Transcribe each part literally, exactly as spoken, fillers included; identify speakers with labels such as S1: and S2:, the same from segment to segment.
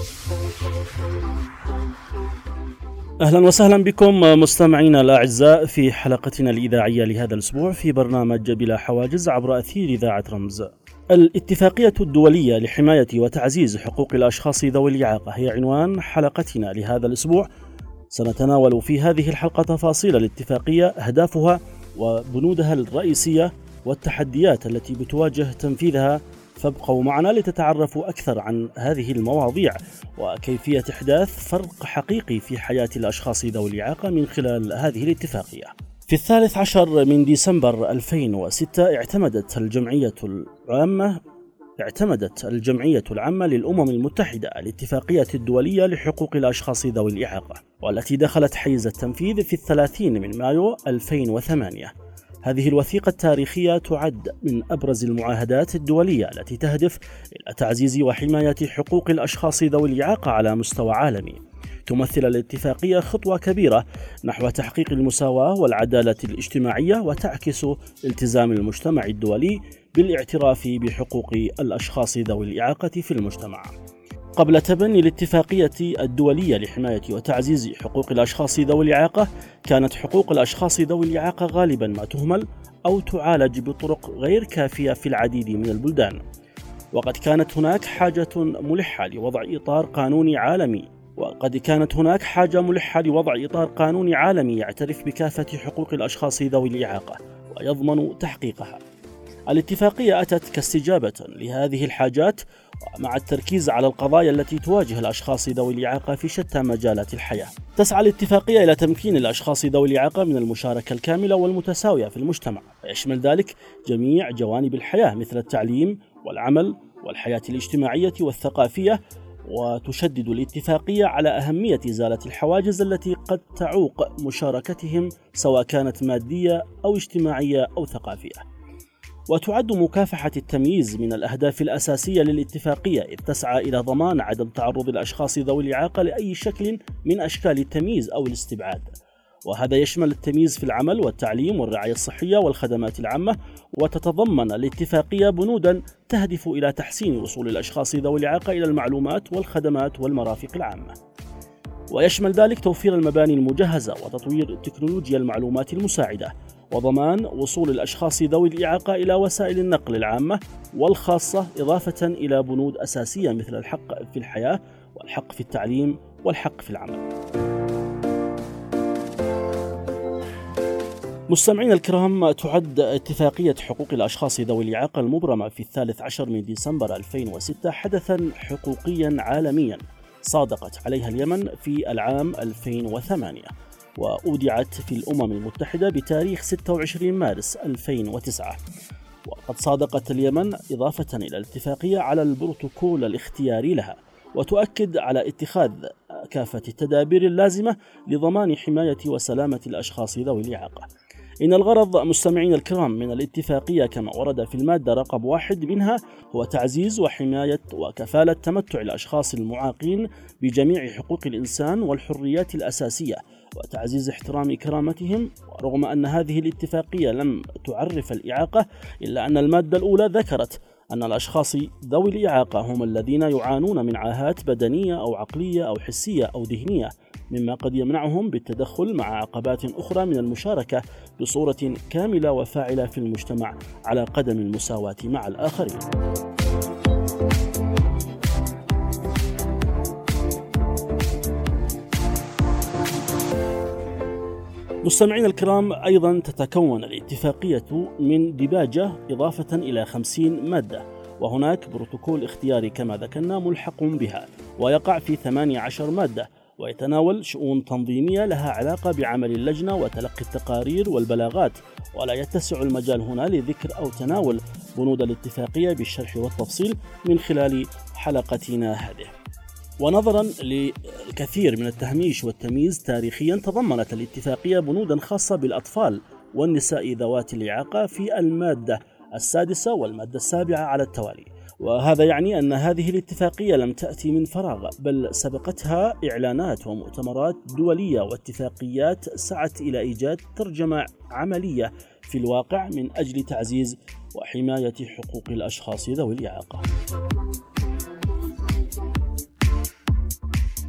S1: أهلا وسهلا بكم مستمعينا الأعزاء في حلقتنا الإذاعية لهذا الأسبوع في برنامج بلا حواجز عبر أثير إذاعة رمز. الاتفاقية الدولية لحماية وتعزيز حقوق الأشخاص ذوي الإعاقة هي عنوان حلقتنا لهذا الأسبوع. سنتناول في هذه الحلقة تفاصيل الاتفاقية، أهدافها وبنودها الرئيسية والتحديات التي بتواجه تنفيذها، فابقوا معنا لتتعرفوا أكثر عن هذه المواضيع وكيفية إحداث فرق حقيقي في حياة الأشخاص ذوي الإعاقة من خلال هذه الاتفاقية. في الثالث عشر من ديسمبر ألفين وستة اعتمدت الجمعية العامة اعتمدت الجمعية العامة للأمم المتحدة الاتفاقية الدولية لحقوق الأشخاص ذوي الإعاقة، والتي دخلت حيز التنفيذ في الثلاثين من مايو ألفين وثمانية. هذه الوثيقة التاريخية تعد من أبرز المعاهدات الدولية التي تهدف إلى تعزيز وحماية حقوق الأشخاص ذوي الإعاقة على مستوى عالمي. تمثل الاتفاقية خطوة كبيرة نحو تحقيق المساواة والعدالة الاجتماعية، وتعكس التزام المجتمع الدولي بالاعتراف بحقوق الأشخاص ذوي الإعاقة في المجتمع. قبل تبني الاتفاقية الدولية لحماية وتعزيز حقوق الأشخاص ذوي الإعاقة، كانت حقوق الأشخاص ذوي الإعاقة غالبا ما تهمل أو تعالج بطرق غير كافية في العديد من البلدان، وقد كانت هناك حاجة ملحة لوضع إطار قانوني عالمي وقد كانت هناك حاجة ملحة لوضع إطار قانوني عالمي يعترف بكافة حقوق الأشخاص ذوي الإعاقة ويضمن تحقيقها. الاتفاقية أتت كاستجابة لهذه الحاجات، مع التركيز على القضايا التي تواجه الأشخاص ذوي الإعاقة في شتى مجالات الحياة. تسعى الاتفاقية إلى تمكين الأشخاص ذوي الإعاقة من المشاركة الكاملة والمتساوية في المجتمع، ويشمل ذلك جميع جوانب الحياة مثل التعليم والعمل والحياة الاجتماعية والثقافية. وتشدد الاتفاقية على أهمية إزالة الحواجز التي قد تعوق مشاركتهم، سواء كانت مادية أو اجتماعية أو ثقافية. وتعد مكافحة التمييز من الأهداف الأساسية للاتفاقية، إذ تسعى إلى ضمان عدم تعرض الأشخاص ذوي الإعاقة لأي شكل من أشكال التمييز أو الاستبعاد، وهذا يشمل التمييز في العمل والتعليم والرعاية الصحية والخدمات العامة. وتتضمن الاتفاقية بنودا تهدف إلى تحسين وصول الأشخاص ذوي الإعاقة إلى المعلومات والخدمات والمرافق العامة، ويشمل ذلك توفير المباني المجهزة وتطوير تكنولوجيا المعلومات المساعدة، وضمان وصول الأشخاص ذوي الإعاقة إلى وسائل النقل العامة والخاصة، إضافة إلى بنود أساسية مثل الحق في الحياة والحق في التعليم والحق في العمل. مستمعين الكرام، تعد اتفاقية حقوق الأشخاص ذوي الإعاقة المبرمة في الثالث عشر من ديسمبر ألفين وستة حدثا حقوقيا عالميا صادقت عليها اليمن في العام ألفين وثمانية، وأودعت في الأمم المتحدة بتاريخ ستة وعشرين مارس ألفين وتسعة. وقد صادقت اليمن إضافة إلى الاتفاقية على البروتوكول الاختياري لها، وتؤكد على اتخاذ كافة التدابير اللازمة لضمان حماية وسلامة الأشخاص ذوي الإعاقة. إن الغرض مستمعين الكرام من الاتفاقية كما ورد في المادة رقم واحد منها هو تعزيز وحماية وكفالة تمتع الأشخاص المعاقين بجميع حقوق الإنسان والحريات الأساسية، وتعزيز احترام كرامتهم. ورغم أن هذه الاتفاقية لم تعرف الإعاقة، إلا أن المادة الأولى ذكرت أن الأشخاص ذوي الإعاقة هم الذين يعانون من عاهات بدنية أو عقلية أو حسية أو ذهنية، مما قد يمنعهم بالتدخل مع عقبات أخرى من المشاركة بصورة كاملة وفاعلة في المجتمع على قدم المساواة مع الآخرين. مستمعين الكرام، أيضا تتكون الاتفاقية من ديباجة إضافة إلى خمسين مادة، وهناك بروتوكول اختياري كما ذكرنا ملحق بها، ويقع في ثمانية عشر مادة، ويتناول شؤون تنظيمية لها علاقة بعمل اللجنة وتلقي التقارير والبلاغات، ولا يتسع المجال هنا لذكر أو تناول بنود الاتفاقية بالشرح والتفصيل من خلال حلقتنا هذه. ونظرا للكثير من التهميش والتمييز تاريخيا، تضمنت الاتفاقية بنودا خاصة بالأطفال والنساء ذوات الإعاقة في المادة السادسة والمادة السابعة على التوالي. وهذا يعني أن هذه الاتفاقية لم تأتي من فراغ، بل سبقتها إعلانات ومؤتمرات دولية واتفاقيات سعت إلى إيجاد ترجمة عملية في الواقع من أجل تعزيز وحماية حقوق الأشخاص ذوي الإعاقة.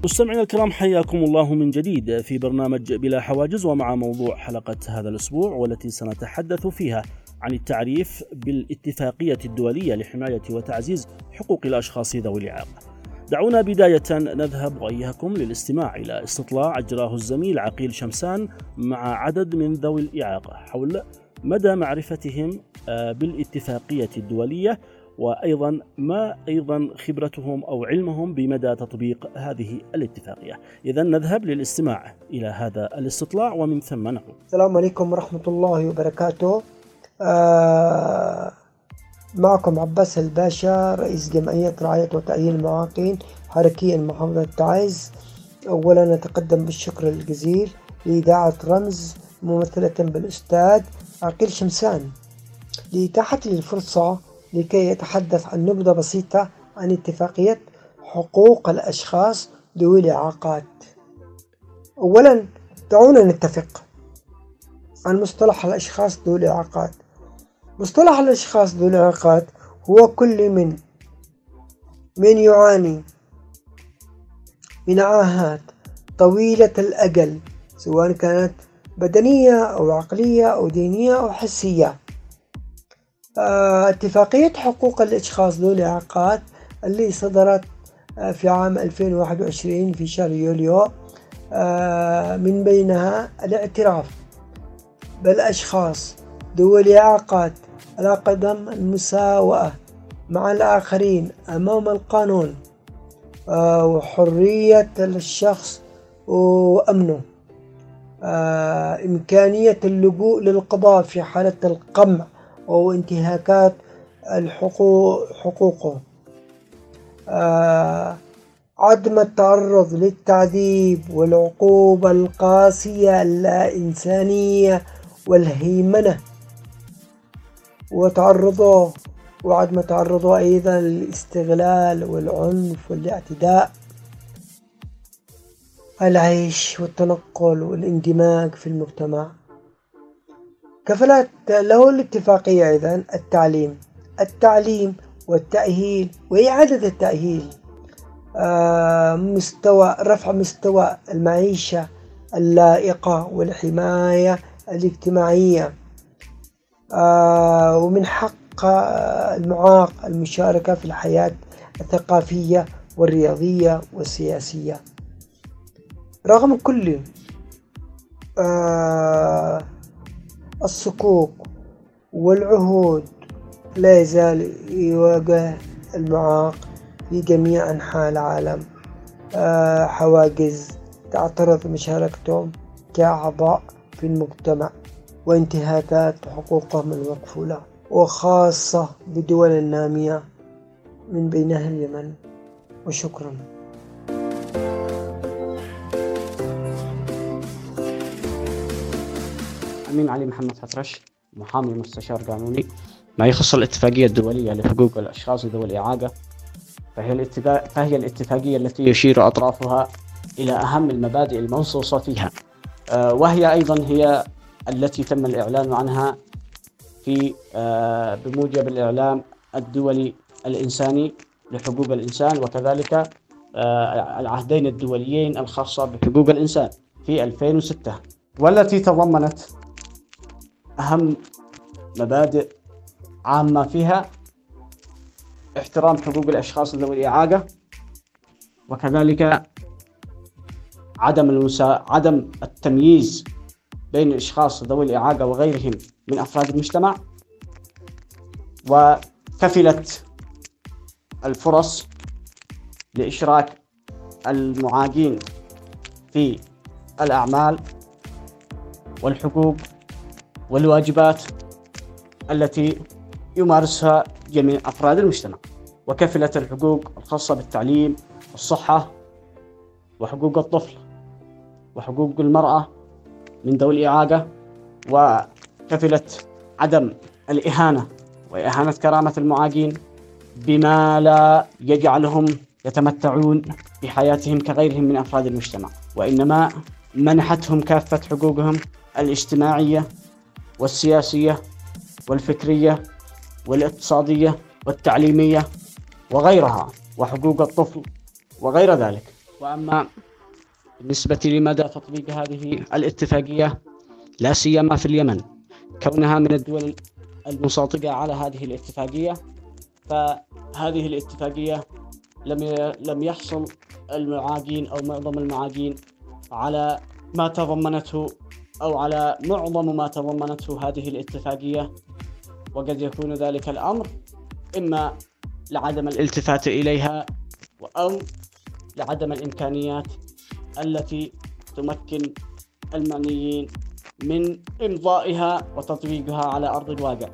S1: مستمعينا الكرام، حياكم الله من جديد في برنامج بلا حواجز، ومع موضوع حلقة هذا الأسبوع والتي سنتحدث فيها عن التعريف بالاتفاقية الدولية لحماية وتعزيز حقوق الأشخاص ذوي الإعاقة. دعونا بداية نذهب وإياكم للاستماع إلى استطلاع أجراه الزميل عقيل شمسان مع عدد من ذوي الإعاقة حول مدى معرفتهم بالاتفاقية الدولية، وأيضا ما أيضا خبرتهم أو علمهم بمدى تطبيق هذه الاتفاقية. إذن نذهب للاستماع إلى هذا الاستطلاع ومن ثم نعود.
S2: السلام عليكم ورحمة الله وبركاته. آه معكم عباس الباشا، رئيس جمعية رعاية وتأهيل المعاقين حركيا محافظة تعز. أولا نتقدم بالشكر الجزيل لإذاعة رمز ممثلة بالأستاذ عقيل شمسان لإتاحة لي الفرصة لكي يتحدث عن نبذة بسيطة عن اتفاقية حقوق الأشخاص ذوي الإعاقات. أولا دعونا نتفق عن مصطلح الأشخاص ذوي الإعاقات. مصطلح الأشخاص ذوي الإعاقات هو كل من من يعاني من عاهات طويلة الأجل، سواء كانت بدنية أو عقلية أو دينية أو حسية. آه، اتفاقية حقوق الأشخاص ذوي الإعاقات اللي صدرت آه، في عام ألفين وواحد وعشرين في شهر يوليو، آه، من بينها الاعتراف بالأشخاص ذوي الإعاقات على قدم المساواة مع الآخرين أمام القانون، آه، وحرية الشخص وأمنه، آه، إمكانية اللجوء للقضاء في حالة القمع أو انتهاكات الحقوق حقوقه، آه، عدم التعرض للتعذيب والعقوبة القاسية اللا إنسانية والهيمنة، وتعرضه وعدم تعرضه أيضا للاستغلال والعنف والاعتداء، العيش والتنقل والاندماج في المجتمع. كفلت له الاتفاقية أيضا التعليم التعليم والتأهيل وإعادة التأهيل، آه مستوى رفع مستوى المعيشة اللائقة والحماية الاجتماعية، آه ومن حق المعاق المشاركة في الحياة الثقافية والرياضية والسياسية. رغم كل آه الصكوك والعهود، لا يزال يواجه المعاق في جميع أنحاء العالم آه حواجز تعترض مشاركتهم كأعضاء في المجتمع وانتهاكات حقوقهم المكفولة، وخاصة بدول النامية من بينها اليمن. وشكرا.
S3: أمين علي محمد فترش، محامي مستشار قانوني. ما يخص الاتفاقية الدولية لحقوق الأشخاص ذوي الإعاقة، فهي الاتفاق فهي الاتفاقية التي يشير أطرافها إلى أهم المبادئ المنصوصة فيها، وهي أيضا هي التي تم الإعلان عنها في بموجب الإعلام الدولي الإنساني لحقوق الإنسان، وكذلك العهدين الدوليين الخاصة بحقوق الإنسان في ألفين وستة، والتي تضمنت أهم مبادئ عامة فيها احترام حقوق الأشخاص ذوي الإعاقة، وكذلك عدم المسا... عدم التمييز بين الأشخاص ذوي الإعاقة وغيرهم من أفراد المجتمع، وكفلت الفرص لإشراك المعاقين في الأعمال والحقوق والواجبات التي يمارسها جميع أفراد المجتمع، وكفلت الحقوق الخاصة بالتعليم والصحة وحقوق الطفل وحقوق المرأة من ذوي الإعاقة، وكفلت عدم الإهانة وإهانة كرامة المعاقين بما لا يجعلهم يتمتعون بحياتهم كغيرهم من أفراد المجتمع، وإنما منحتهم كافة حقوقهم الاجتماعية والسياسية والفكرية والاقتصادية والتعليمية وغيرها، وحقوق الطفل وغير ذلك. وأما بالنسبة لمدى تطبيق هذه الاتفاقية لا سيما في اليمن كونها من الدول المصادقة على هذه الاتفاقية، فهذه الاتفاقية لم لم يحصل المعاقين أو معظم المعاقين على ما تضمنته أو على معظم ما تضمنته هذه الاتفاقية، وقد يكون ذلك الأمر إما لعدم الالتفات إليها أو لعدم الإمكانيات التي تمكن المعنيين من إمضائها وتطبيقها على أرض الواقع.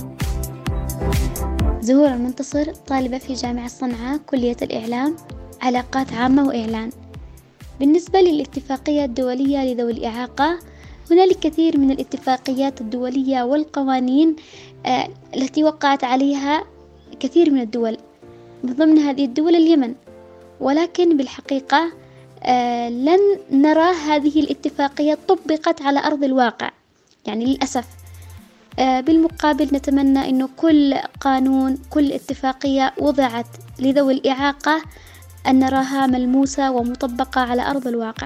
S4: زهور المنتصر، طالبة في جامعة صنعاء كلية الإعلام، علاقات عامة وإعلان. بالنسبة للاتفاقية الدولية لذوي الإعاقة، هنالك كثير من الاتفاقيات الدولية والقوانين آه التي وقعت عليها كثير من الدول، من ضمن هذه الدول اليمن، ولكن بالحقيقة آه لن نرى هذه الاتفاقية طبقت على أرض الواقع، يعني للأسف. آه بالمقابل نتمنى أنه كل قانون، كل اتفاقية وضعت لذوي الإعاقة أن نراها ملموسة ومطبقة على أرض الواقع.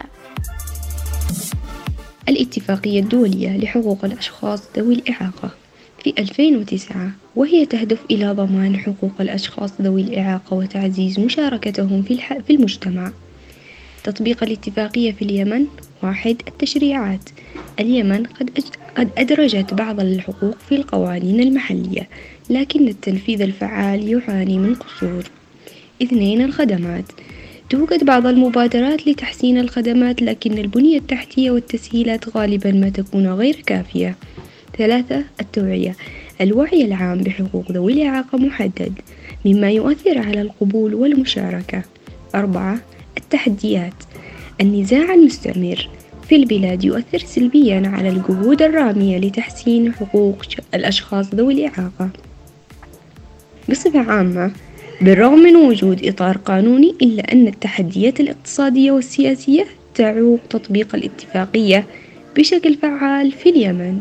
S5: الاتفاقية الدولية لحقوق الأشخاص ذوي الإعاقة في ألفين وتسعة، وهي تهدف إلى ضمان حقوق الأشخاص ذوي الإعاقة وتعزيز مشاركتهم في الح... في المجتمع. تطبيق الاتفاقية في اليمن: واحد. التشريعات: اليمن قد أج... قد أدرجت بعض الحقوق في القوانين المحلية، لكن التنفيذ الفعال يعاني من قصور. اثنين. الخدمات: توجد بعض المبادرات لتحسين الخدمات، لكن البنية التحتية والتسهيلات غالبا ما تكون غير كافية. ثلاثة. التوعية: الوعي العام بحقوق ذوي الإعاقة محدد، مما يؤثر على القبول والمشاركة. أربعة. التحديات: النزاع المستمر في البلاد يؤثر سلبيا على الجهود الرامية لتحسين حقوق الأشخاص ذوي الإعاقة. بصفة عامة، بالرغم من وجود إطار قانوني، إلا أن التحديات الاقتصادية والسياسية تعوق تطبيق الاتفاقية بشكل فعال في اليمن.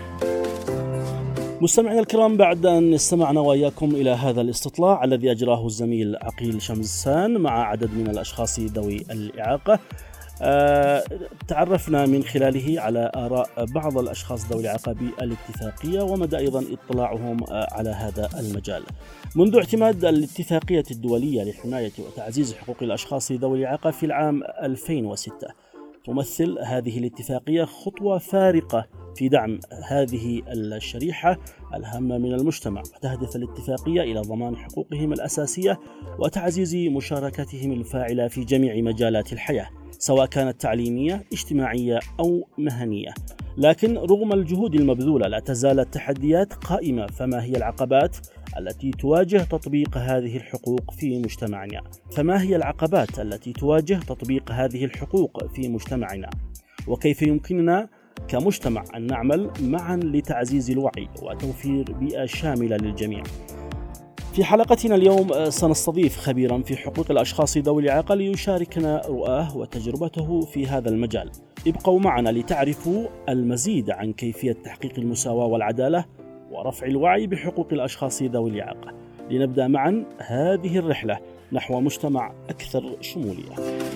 S1: مستمعينا الكرام، بعد أن استمعنا وإياكم إلى هذا الاستطلاع الذي أجراه الزميل عقيل شمسان مع عدد من الأشخاص ذوي الإعاقة، أه تعرفنا من خلاله على آراء بعض الأشخاص ذوي الإعاقة بالاتفاقية ومدى أيضا اطلاعهم على هذا المجال. منذ اعتماد الاتفاقية الدولية لحماية وتعزيز حقوق الأشخاص ذوي الإعاقة في العام ألفين وستة، تمثل هذه الاتفاقية خطوة فارقة في دعم هذه الشريحة الهامة من المجتمع، وتهدف الاتفاقية إلى ضمان حقوقهم الأساسية وتعزيز مشاركتهم الفاعلة في جميع مجالات الحياة، سواء كانت تعليمية، اجتماعية أو مهنية. لكن رغم الجهود المبذولة لا تزال التحديات قائمة، فما هي العقبات التي تواجه تطبيق هذه الحقوق في مجتمعنا؟ فما هي العقبات التي تواجه تطبيق هذه الحقوق في مجتمعنا؟ وكيف يمكننا كمجتمع أن نعمل معا لتعزيز الوعي وتوفير بيئة شاملة للجميع؟ في حلقتنا اليوم سنستضيف خبيرا في حقوق الأشخاص ذوي الإعاقة ليشاركنا رؤاه وتجربته في هذا المجال. ابقوا معنا لتعرفوا المزيد عن كيفية تحقيق المساواة والعدالة ورفع الوعي بحقوق الأشخاص ذوي الإعاقة. لنبدأ معا هذه الرحلة نحو مجتمع أكثر شمولية.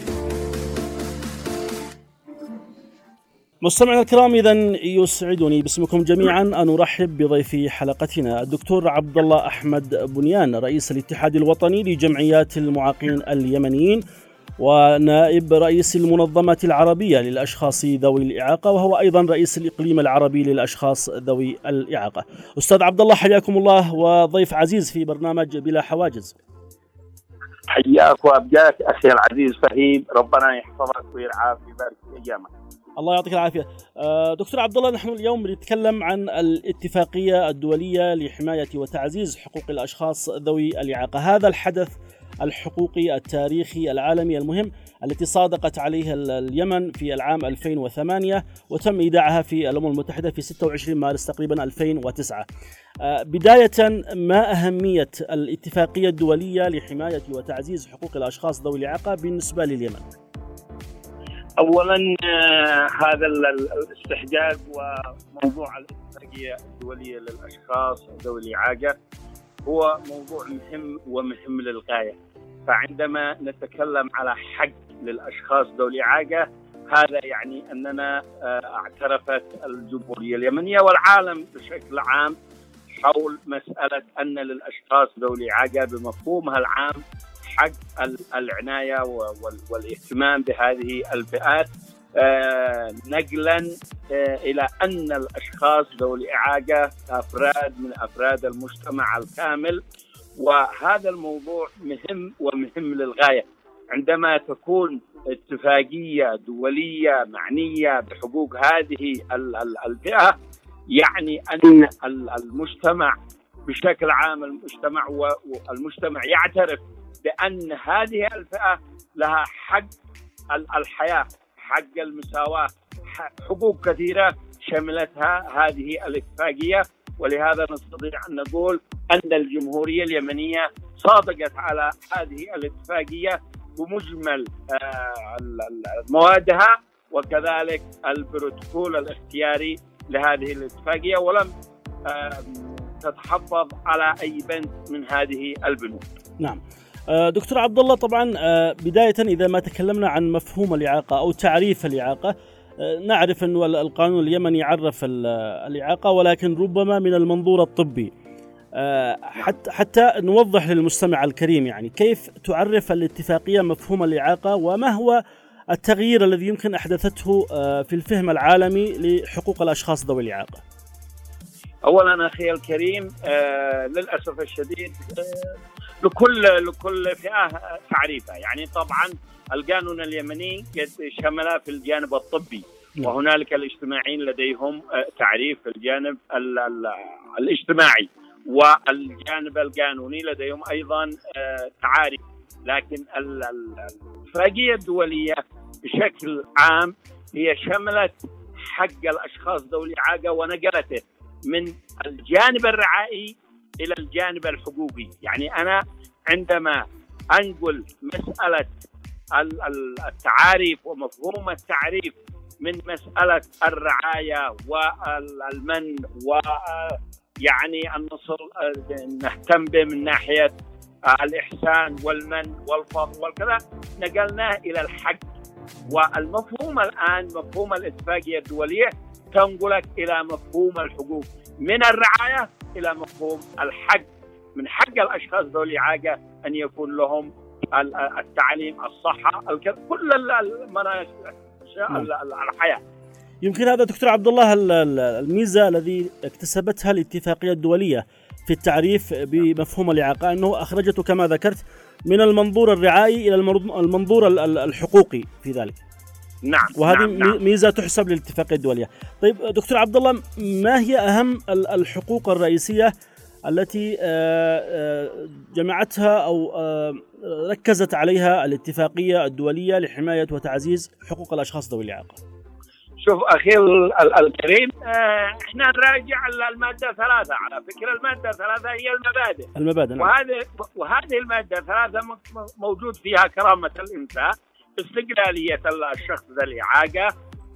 S1: مستمعينا الكرام، إذن يسعدني باسمكم جميعا أن أرحب بضيفي حلقتنا الدكتور عبد الله أحمد بنيان، رئيس الاتحاد الوطني لجمعيات المعاقين اليمنيين ونائب رئيس المنظمة العربية للأشخاص ذوي الإعاقة، وهو أيضا رئيس الإقليم العربي للأشخاص ذوي الإعاقة. أستاذ عبد الله، حياكم الله وضيف عزيز في برنامج بلا حواجز.
S6: حياك وأبجاك أخي العزيز فهيم، ربنا يحفظك ويرعاك ويبارك في أيامك.
S1: الله يعطيك العافية. دكتور عبد الله، نحن اليوم نتكلم عن الاتفاقية الدولية لحماية وتعزيز حقوق الأشخاص ذوي الإعاقة، هذا الحدث الحقوقي التاريخي العالمي المهم التي صادقت عليه اليمن في العام ألفين وثمانية وتم إيداعها في الأمم المتحدة في ستة وعشرين مارس تقريبا ألفين وتسعة. بداية، ما أهمية الاتفاقية الدولية لحماية وتعزيز حقوق الأشخاص ذوي الإعاقة بالنسبة لليمن؟
S6: أولا هذا الاستحقاق وموضوع الاتفاقية الدولية للأشخاص ذوي الإعاقة هو موضوع مهم ومهم للغاية، فعندما نتكلم على حق للأشخاص ذوي الإعاقة هذا يعني أننا اعترفت الجمهورية اليمنية والعالم بشكل عام حول مسألة أن للأشخاص ذوي الإعاقة بمفهومها العام حق العناية والاهتمام بهذه الفئات، نقلا إلى أن الأشخاص ذوي الإعاقة أفراد من أفراد المجتمع الكامل. وهذا الموضوع مهم ومهم للغاية. عندما تكون اتفاقية دولية معنية بحقوق هذه الفئة يعني أن المجتمع بشكل عام المجتمع والمجتمع يعترف بأن هذه الفئة لها حق الحياة، حق المساواة، حقوق كثيرة شملتها هذه الاتفاقية. ولهذا نستطيع أن نقول أن الجمهورية اليمنية صادقت على هذه الاتفاقية بمجمل موادها وكذلك البروتوكول الاختياري لهذه الاتفاقية، ولم تتحفظ على أي بند من هذه البنود.
S1: نعم دكتور عبد الله، طبعا بداية إذا ما تكلمنا عن مفهوم الإعاقة أو تعريف الإعاقة، نعرف أن القانون اليمني يعرف الإعاقة ولكن ربما من المنظور الطبي. حتى حتى نوضح للمستمع الكريم يعني كيف تعرف الاتفاقية مفهوم الإعاقة، وما هو التغيير الذي يمكن أحدثته في الفهم العالمي لحقوق الأشخاص ذوي الإعاقة.
S6: أولا أخي الكريم، آه للأسف الشديد آه لكل لكل فئة تعريفها. يعني طبعا القانون اليمني شمل في الجانب الطبي، وهنالك الاجتماعيين لديهم تعريف في الجانب ال ال الاجتماعي، والجانب القانوني لديهم أيضا تعاريف. لكن الاتفاقية الدولية بشكل عام هي شملت حق الأشخاص ذوي الإعاقة ونقلته من الجانب الرعائي إلى الجانب الحقوقي. يعني أنا عندما أنقل مسألة التعاريف ومفهوم التعريف من مسألة الرعاية والمن ويعني النصر نهتم به من ناحية الإحسان والمن والفضل والكذا، نقلناه إلى الحق. والمفهوم الآن مفهوم الاتفاقية الدولية تنقلك إلى مفهوم الحقوق، من الرعاية إلى مفهوم الحق. من حق الأشخاص ذوي الإعاقة أن يكون لهم التعليم، الصحة، كل المناشئ الحياة.
S1: يمكن هذا دكتور عبد الله الميزة الذي اكتسبتها الاتفاقية الدولية في التعريف بمفهوم الإعاقة، أنه أخرجته كما ذكرت من المنظور الرعائي إلى المنظور الحقوقي في ذلك.
S6: نعم.
S1: وهذه
S6: نعم. نعم.
S1: ميزة تحسب للاتفاقية الدولية. طيب دكتور عبد الله، ما هي أهم الحقوق الرئيسية التي جمعتها أو ركزت عليها الاتفاقية الدولية لحماية وتعزيز حقوق الأشخاص ذوي الإعاقة؟
S6: شوف أخي الكريم، احنا نراجع المادة ثلاثة. على فكرة المادة ثلاثة هي المبادئ.
S1: المبادئ نعم.
S6: وهذه وهذه المادة ثلاثة موجود فيها كرامة الإنسان، استقلالية الشخص ذا الإعاقة،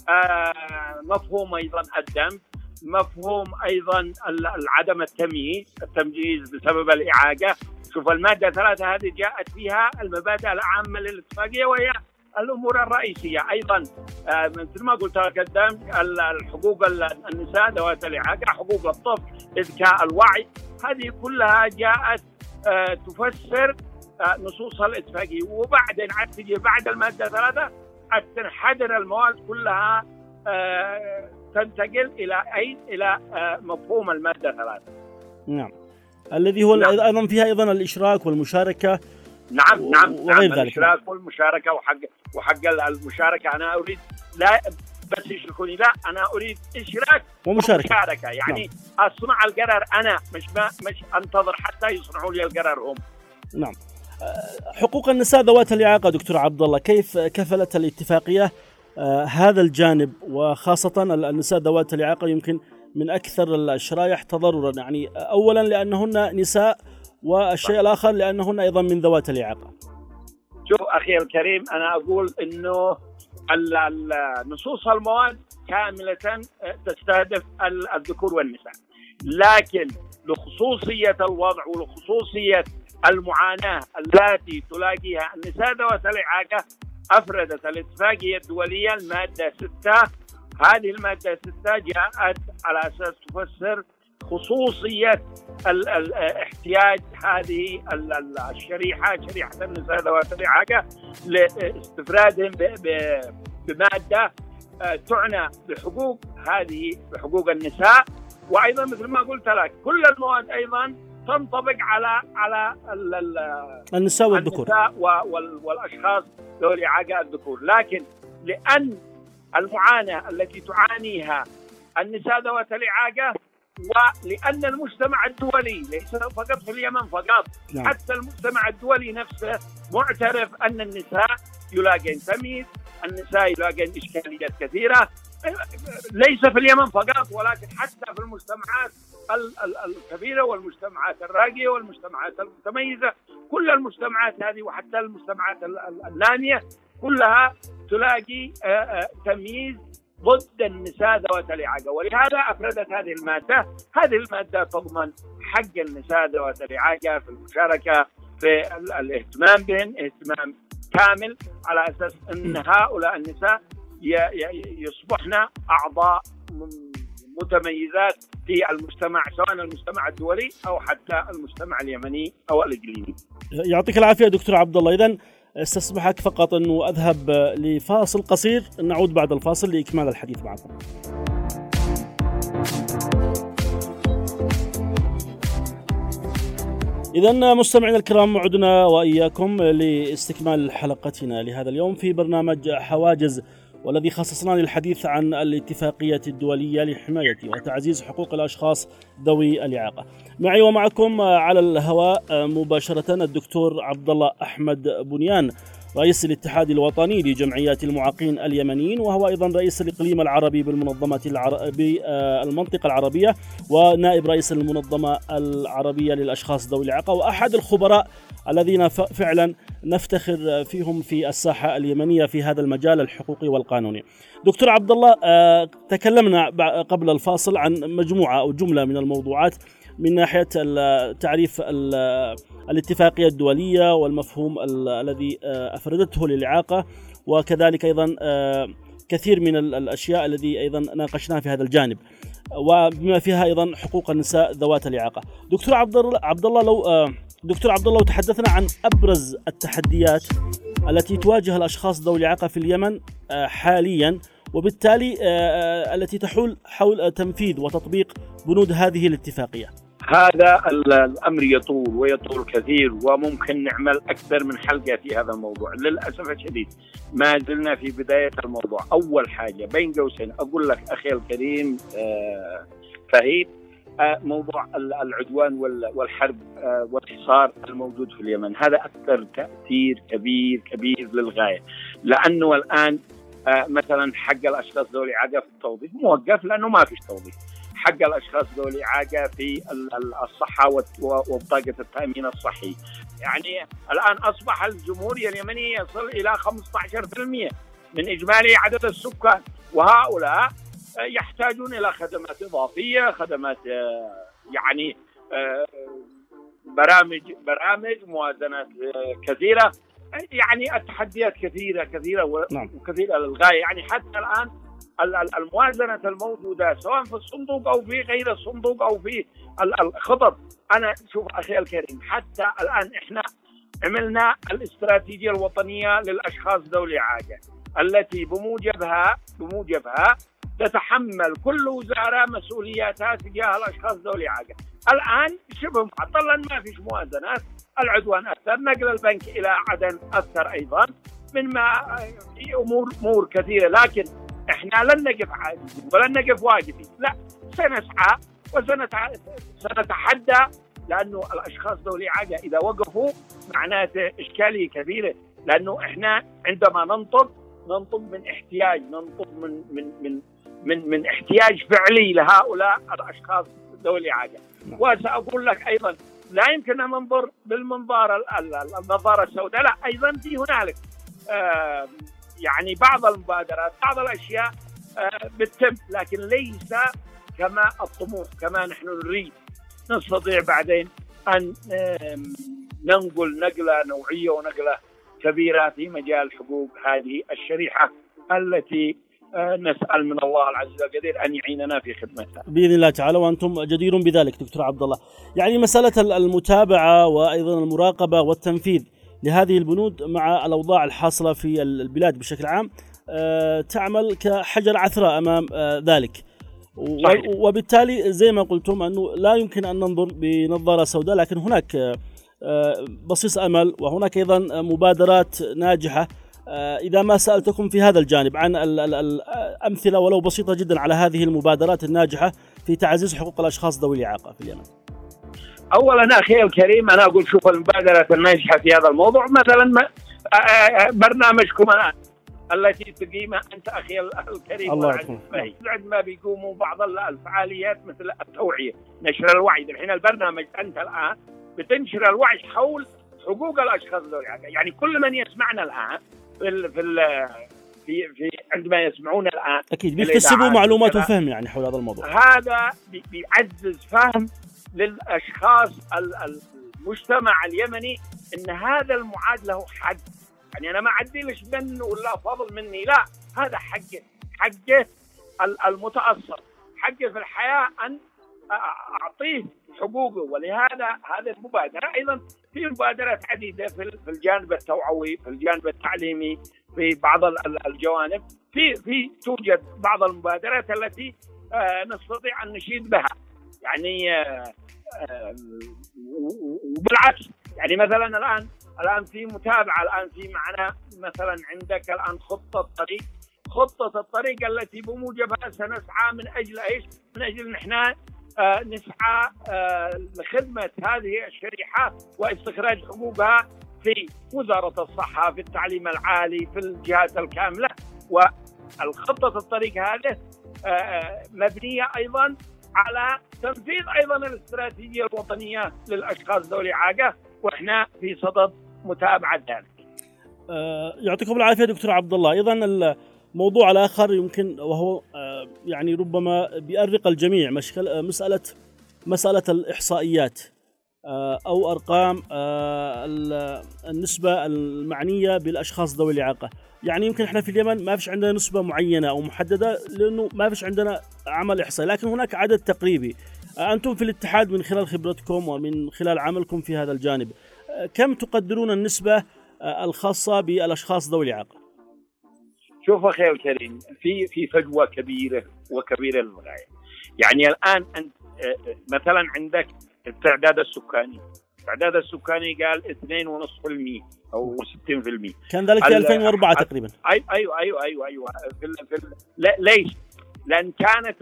S6: مفهوم أيضا الدم، مفهوم أيضا عدم التمييز التمييز بسبب الإعاقة. شوف المادة ثلاثة هذه جاءت فيها المبادئ العامة للاتفاقية، وهي الأمور الرئيسية. أيضا مثل ما قلت لك الدم، الحقوق النساء ذوات الإعاقة، حقوق الطفل، إذكاء الوعي، هذه كلها جاءت تفسر نصوص الاتفاقية. وبعدين عاد تجي بعد المادة ثلاثة تنحدر المواد كلها تنتقل إلى أين؟ إلى مفهوم المادة ثلاثة.
S1: نعم. الذي هو نعم. أيضا فيها أيضا الإشراك والمشاركة.
S6: نعم
S1: و...
S6: نعم
S1: وغير
S6: نعم.
S1: ذلك.
S6: الإشراك والمشاركة وحق وحق المشاركة. أنا أريد لا بس يشركوني، لا أنا أريد إشراك
S1: ومشاركة,
S6: ومشاركة. يعني نعم. أصنع القرار أنا، مش ما مش أنتظر حتى يصنعوا لي القرار هم.
S1: نعم. حقوق النساء ذوات الإعاقة دكتور عبد الله، كيف كفلت الاتفاقية هذا الجانب، وخاصة النساء ذوات الإعاقة يمكن من أكثر الشرائح تضررا؟ يعني أولا لأنهن نساء، والشيء الآخر لأنهن أيضا من ذوات الإعاقة.
S6: شوف أخي الكريم، أنا أقول إنه نصوص المواد كاملة تستهدف الذكور والنساء، لكن لخصوصية الوضع ولخصوصية المعاناة التي تلاقيها النساء ذوات الإعاقة، أفردت الاتفاقية الدولية المادة ستة. هذه المادة ستة جاءت على أساس تفسر خصوصية ال ال احتياج هذه الشريحة، شريحة النساء ذوات الإعاقة، لاستفرادهم بمادة تعنى بحقوق هذه بحقوق النساء. وأيضا مثل ما قلت لك كل المواد أيضا تنطبق على على
S1: النساء والذكور
S6: والأشخاص ذوي الإعاقة الذكور. لكن لأن المعاناة التي تعانيها النساء ذوات الإعاقة، ولأن المجتمع الدولي ليس فقط في اليمن فقط، نعم. حتى المجتمع الدولي نفسه معترف أن النساء يلاقين تمييز، النساء يلاقين إشكاليات كثيرة، ليس في اليمن فقط ولكن حتى في المجتمعات الكبيرة والمجتمعات الراقية والمجتمعات المتميزة. كل المجتمعات هذه وحتى المجتمعات النامية كلها تلاقي تمييز ضد النساء ذوات الإعاقة، ولهذا أفردت هذه المادة. هذه المادة تضمن حق النساء ذوات الإعاقة في المشاركة في الاهتمام بهن اهتمام كامل، على أساس أن هؤلاء النساء يصبحن أعضاء متميزات في المجتمع، سواء المجتمع الدولي أو حتى المجتمع اليمني أو الإقليمي.
S1: يعطيك العافية دكتور عبد الله. إذن استسمحك فقط أنه أذهب لفاصل قصير، نعود بعد الفاصل لإكمال الحديث معكم. إذن مستمعينا الكرام، عدنا وإياكم لاستكمال حلقتنا لهذا اليوم في برنامج حواجز، والذي خصصنا للحديث عن الاتفاقية الدولية لحماية وتعزيز حقوق الأشخاص ذوي الإعاقة. معي ومعكم على الهواء مباشرة الدكتور عبد الله أحمد بنيان، رئيس الاتحاد الوطني لجمعيات المعاقين اليمنيين، وهو أيضا رئيس الإقليم العربي بالمنظمة العر... بالمنطقة العربية، ونائب رئيس المنظمة العربية للأشخاص ذوي الإعاقة، وأحد الخبراء الذين فعلا نفتخر فيهم في الساحة اليمنية في هذا المجال الحقوقي والقانوني. دكتور عبد الله، تكلمنا قبل الفاصل عن مجموعة أو جملة من الموضوعات من ناحية تعريف الاتفاقية الدولية والمفهوم الذي أفردته للإعاقة، وكذلك أيضا كثير من الأشياء التي أيضا ناقشناها في هذا الجانب، وبما فيها أيضا حقوق النساء ذوات الإعاقة. دكتور عبد الله، لو دكتور عبد الله تحدثنا عن أبرز التحديات التي تواجه الأشخاص ذوي الإعاقة في اليمن حاليا، وبالتالي التي تحول حول تنفيذ وتطبيق بنود هذه الاتفاقية.
S6: هذا الأمر يطول ويطول كثير، وممكن نعمل أكثر من حلقة في هذا الموضوع. للأسف الشديد ما زلنا في بداية الموضوع. أول حاجة بين قوسين أقول لك أخي الكريم آه فهيد، آه موضوع العدوان والحرب آه والحصار الموجود في اليمن، هذا أكثر تأثير كبير كبير للغاية، لأنه الآن آه مثلا حق الأشخاص ذوي الإعاقة في التوظيف موقف لأنه ما فيش توظيف، حق الأشخاص ذوي الإعاقة في الصحة وبطاقة التأمين الصحي. يعني الآن أصبح الجمهورية اليمنية يصل إلى خمسة عشر بالمئة من إجمالي عدد السكان، وهؤلاء يحتاجون إلى خدمات إضافية، خدمات يعني برامج برامج موازنات كثيرة، يعني التحديات كثيرة كثيرة وكثيرة للغاية. يعني حتى الآن الموازنة الموجودة سواء في الصندوق أو في غير الصندوق أو في الخطط، أنا شوف أخي الكريم، حتى الآن إحنا عملنا الاستراتيجية الوطنية للأشخاص ذوي الإعاقة التي بموجبها بموجبها تتحمل كل وزارة مسؤولياتها تجاه الأشخاص ذوي الإعاقة. الآن شبه معطل لأن ما فيش موازنات، العدوان أثر، نقل البنك إلى عدن أثر أيضا، من ما في أمور أمور كثيرة، لكن احنا لن نقف عاجزين ولن نقف واقفين، لا سنسعى وسنتحدى، لأنه الأشخاص ذوي الإعاقة إذا وقفوا معناته إشكالية كبيرة، لأنه إحنا عندما ننطق ننطق من احتياج، ننطق من من من من من احتياج فعلي لهؤلاء الأشخاص ذوي الإعاقة. وسأقول لك أيضا لا يمكن أن ننظر بالمنظار النظارة السوداء، لا أيضا في هنالك آه يعني بعض المبادرات، بعض الأشياء آه بتتم، لكن ليس كما الطموح كما نحن نريد. نستطيع بعدين أن آه ننقل نقلة نوعية ونقلة كبيرة في مجال حقوق هذه الشريحة التي نسأل من الله العز وجل أن يعيننا في خدمتها
S1: بإذن الله تعالى، وأنتم جدير بذلك دكتور عبد الله. يعني مسألة المتابعة وأيضا المراقبة والتنفيذ لهذه البنود مع الأوضاع الحاصلة في البلاد بشكل عام تعمل كحجر عثرة أمام ذلك، وبالتالي زي ما قلتم أنه لا يمكن أن ننظر بنظارة سوداء، لكن هناك بصيص أمل وهناك أيضا مبادرات ناجحة. إذا ما سألتكم في هذا الجانب عن الأمثلة ولو بسيطة جدا على هذه المبادرات الناجحة في تعزيز حقوق الأشخاص ذوي الإعاقة في اليمن.
S6: أولا أخي الكريم، أنا أقول شوف المبادرات الناجحة في هذا الموضوع، مثلا برنامجكم الآن التي تقيمها أنت أخي الكريم
S1: الله
S6: بعد ما بيقوموا بعض الفعاليات مثل التوعية، نشر الوعي. الحين البرنامج أنت الآن بتنشر الوعي حول حقوق الأشخاص ذوي الإعاقة، يعني كل من يسمعنا الآن في في في, في عندما يسمعون الآن
S1: أكيد بيكتسبوا معلومات وفهم يعني حول هذا الموضوع.
S6: هذا بيعزز فهم للأشخاص المجتمع اليمني إن هذا المعاد له حق، يعني أنا ما عديلش منه ولا فضل مني، لا، هذا حقه، حقه المتأثر، حقه في الحياة أن أعطيه حقوقه. ولهذا هذه المبادرة أيضا في مبادرات عديدة في الجانب التوعوي، في الجانب التعليمي، في بعض الجوانب، في في توجد بعض المبادرات التي نستطيع أن نشيد بها، يعني وبالعكس، يعني مثلا الآن الآن في متابعة، الآن في معنا مثلا عندك الآن خطة الطريق، خطة الطريق التي بموجبها سنسعى من أجل إيش؟ من أجل نحن آه نسعى آه لخدمة هذه الشريحة واستخراج حقوقها في وزارة الصحة، في التعليم العالي، في الجهات الكاملة. والخطة الطريق هذه آه مبنية أيضا على تنفيذ أيضا الاستراتيجية الوطنية للأشخاص ذوي الإعاقة، وإحنا في صدد متابعة ذلك.
S1: آه يعطيكم العافية دكتور عبد الله. أيضا الموضوع الآخر يمكن وهو آه يعني ربما بيأرق الجميع، مشكلة مسألة مسألة الإحصائيات آه أو أرقام آه النسبة المعنية بالأشخاص ذوي الإعاقة. يعني يمكن احنا في اليمن ما فيش عندنا نسبة معينة أو محددة لأنه ما فيش عندنا عمل إحصائي، لكن هناك عدد تقريبي. آه أنتم في الاتحاد من خلال خبرتكم ومن خلال عملكم في هذا الجانب كم تقدرون النسبة الخاصة بالأشخاص ذوي الإعاقة؟
S6: شوف أخي الكريم، في في فجوة كبيرة وكبيرة للغاية. يعني الآن أنت مثلا عندك التعداد السكاني، التعداد السكاني قال اثنين ونصف بالمئة أو ستين بالمئة،
S1: كان ذلك في ألفين وأربعة تقريبا.
S6: أيوة أيوة أيوة أيوة أيوة في ال في ال ليش؟ لأن كانت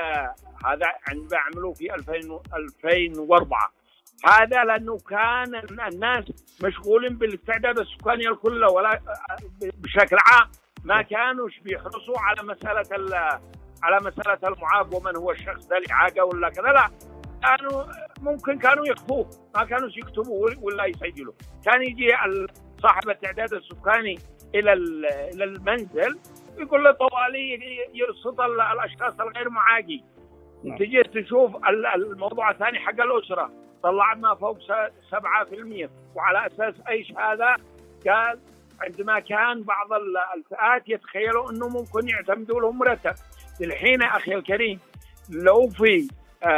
S6: هذا عندما عملوا في ألفين وأربعة، هذا لأنه كان الناس مشغولين بالتعداد السكاني الكل ولا بشكل عام، ما كانوش بيحرصوا على مسألة على مسألة المعاق ومن هو الشخص ذا الإعاقة ولا كذا، لا، كانوا ممكن كانوا يخفوه، ما كانوا يكتبوا ولا يسجلوا. كان يجي صاحب التعداد السكاني إلى إلى المنزل يقول له طوالي يرصد الأشخاص الغير معاقين. تجي تشوف الموضوع الثاني حق الأسرة، طلعنا فوق سبعة في المئة، وعلى أساس إيش هذا؟ قال عندما كان بعض الفئات يتخيلوا أنه ممكن يعتمدوا لهم مرتب. الحين أخي الكريم، لو في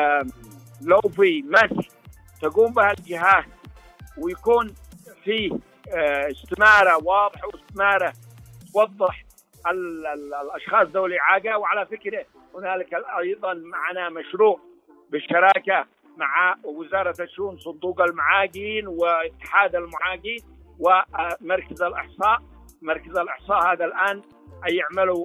S6: لو في مسح تقوم بها الجهات ويكون في استمارة واضحة واستمارة توضح الأشخاص ذوي الإعاقة. وعلى فكرة هنالك أيضا معنا مشروع بالشراكة مع وزارة الشؤون صندوق المعاقين واتحاد المعاقين ومركز الإحصاء. مركز الإحصاء هذا الآن يعملوا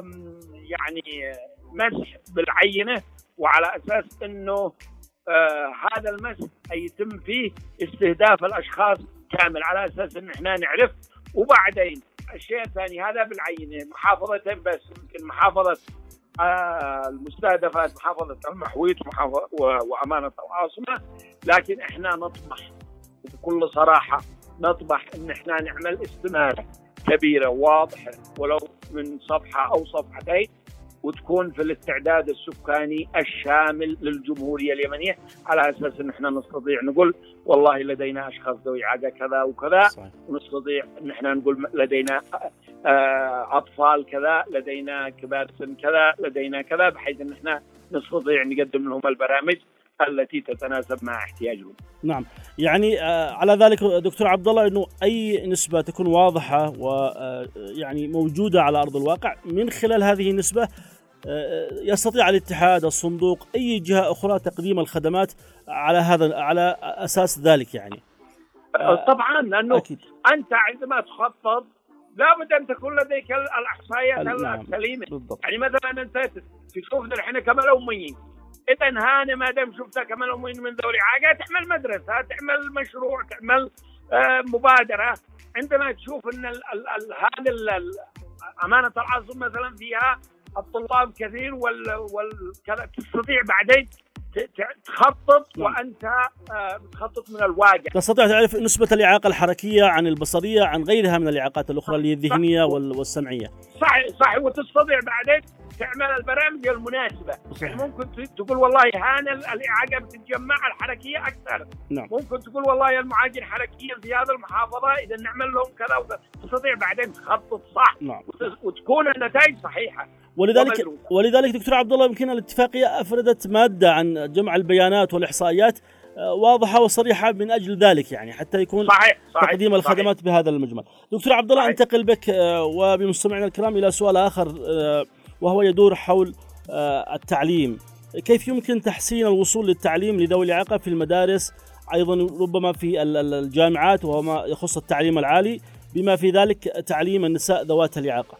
S6: يعني مسح بالعينة، وعلى أساس أنه آه هذا المسح يتم فيه استهداف الأشخاص كامل، على أساس أن احنا نعرف. وبعدين الشيء الثاني هذا بالعينة، محافظتين بس، يمكن محافظة آه المستهدفات، محافظة المحويط وأمانة العاصمة. لكن احنا نطمح بكل صراحة، نطمح أن احنا نعمل استمارة كبيرة واضحة ولو من صفحة أو صفحتين وتكون في الاستعداد السكاني الشامل للجمهورية اليمنية، على أساس أن احنا نستطيع نقول والله لدينا أشخاص ذوي إعاقة كذا وكذا، صحيح. ونستطيع أن احنا نقول لدينا أطفال كذا، لدينا كبار سن كذا، لدينا كذا، بحيث أن احنا نستطيع نقدم لهم البرامج التي تتناسب مع احتياجهم.
S1: نعم، يعني على ذلك دكتور عبد الله انه اي نسبه تكون واضحه ويعني موجوده على ارض الواقع، من خلال هذه النسبه يستطيع الاتحاد، الصندوق، اي جهه اخرى تقديم الخدمات على هذا على اساس ذلك. يعني
S6: طبعا لانه
S1: أكيد.
S6: انت عندما تخطط لابد ان تكون لديك الاحصائيات السليمه. يعني مثلا انت تشوف الحين كمال اميين، إذا هاني ما دام شفتها كمال أمين من ذوي الإعاقة تعمل مدرسة، تعمل مشروع، تعمل آه مبادرة. عندما تشوف أن هذه أمانة العاصمة مثلا فيها الطلاب كثير وال وال تستطيع بعدين تخطط، وأنت آه تخطط من الواقع.
S1: تستطيع تعرف نسبة الإعاقة الحركية عن البصرية عن غيرها من الإعاقات الأخرى اللي هي الذهنية والسمعية.
S6: صحيح صحيح، وتستطيع بعدين تعمل البرامج المناسبة. يعني ممكن تقول والله هانا الإعاقة بتتجمع الحركية أكثر.
S1: نعم.
S6: ممكن تقول والله المعاقين حركيا في هذه المحافظة إذا نعمل لهم كذا وكذا. تستطيع بعدين تخطط صح.
S1: نعم.
S6: وتكون النتائج صحيحة.
S1: ولذلك ولذلك دكتور عبد الله يمكن الاتفاقية أفردت مادة عن جمع البيانات والإحصائيات واضحة وصريحة من أجل ذلك، يعني حتى يكون
S6: صحيح. صحيح.
S1: تقديم الخدمات صحيح. بهذا المجمل. دكتور عبد الله، انتقل بك وبمستمعينا الكرام إلى سؤال آخر وهو يدور حول التعليم. كيف يمكن تحسين الوصول للتعليم لذوي الإعاقة في المدارس، أيضا ربما في الجامعات وما يخص التعليم العالي، بما في ذلك تعليم النساء ذوات الإعاقة؟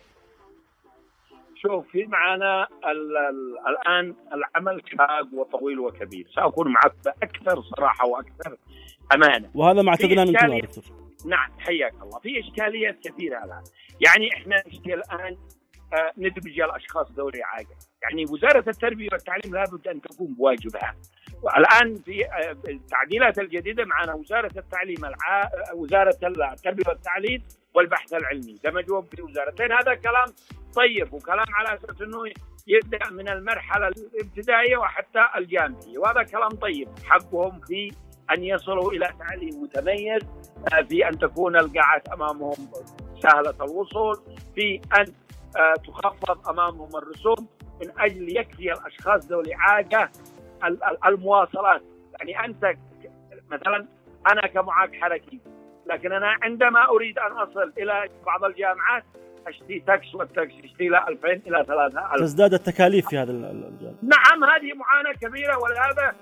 S6: شوف، في معنا الآن العمل شاق وطويل وكبير، سأكون معك بأكثر صراحة وأكثر أمانة،
S1: وهذا ما اعتدنا منكم يا دكتور.
S6: نعم، حياك الله. في إشكاليات كثيرة الآن، يعني إحنا نشتي الآن آه ندمج الأشخاص ذوي الإعاقة. يعني وزارة التربية والتعليم لابد أن تقوم بواجبها. والآن في آه التعديلات الجديدة معنا وزارة التعليم الع... وزارة التربية والتعليم والبحث العلمي دمجوهم في وزارتين. هذا كلام طيب، وكلام على أساس أنه يبدأ من المرحلة الابتدائية وحتى الجامعية، وهذا كلام طيب. حقهم في أن يصلوا إلى تعليم متميز، في أن تكون القاعات أمامهم سهلة الوصول، في أن تخفض أمامهم الرسوم من أجل يكفي الأشخاص ذوي الإعاقة المواصلات. يعني أنت مثلا أنا كمعاق حركي، لكن أنا عندما أريد أن أصل إلى بعض الجامعات أشتري تاكس، والتاكس يشتري له ألفين إلى ثلاثة ألف.
S1: تزداد التكاليف في هذا الجانب.
S6: نعم، هذه معاناة كبيرة، ولهذا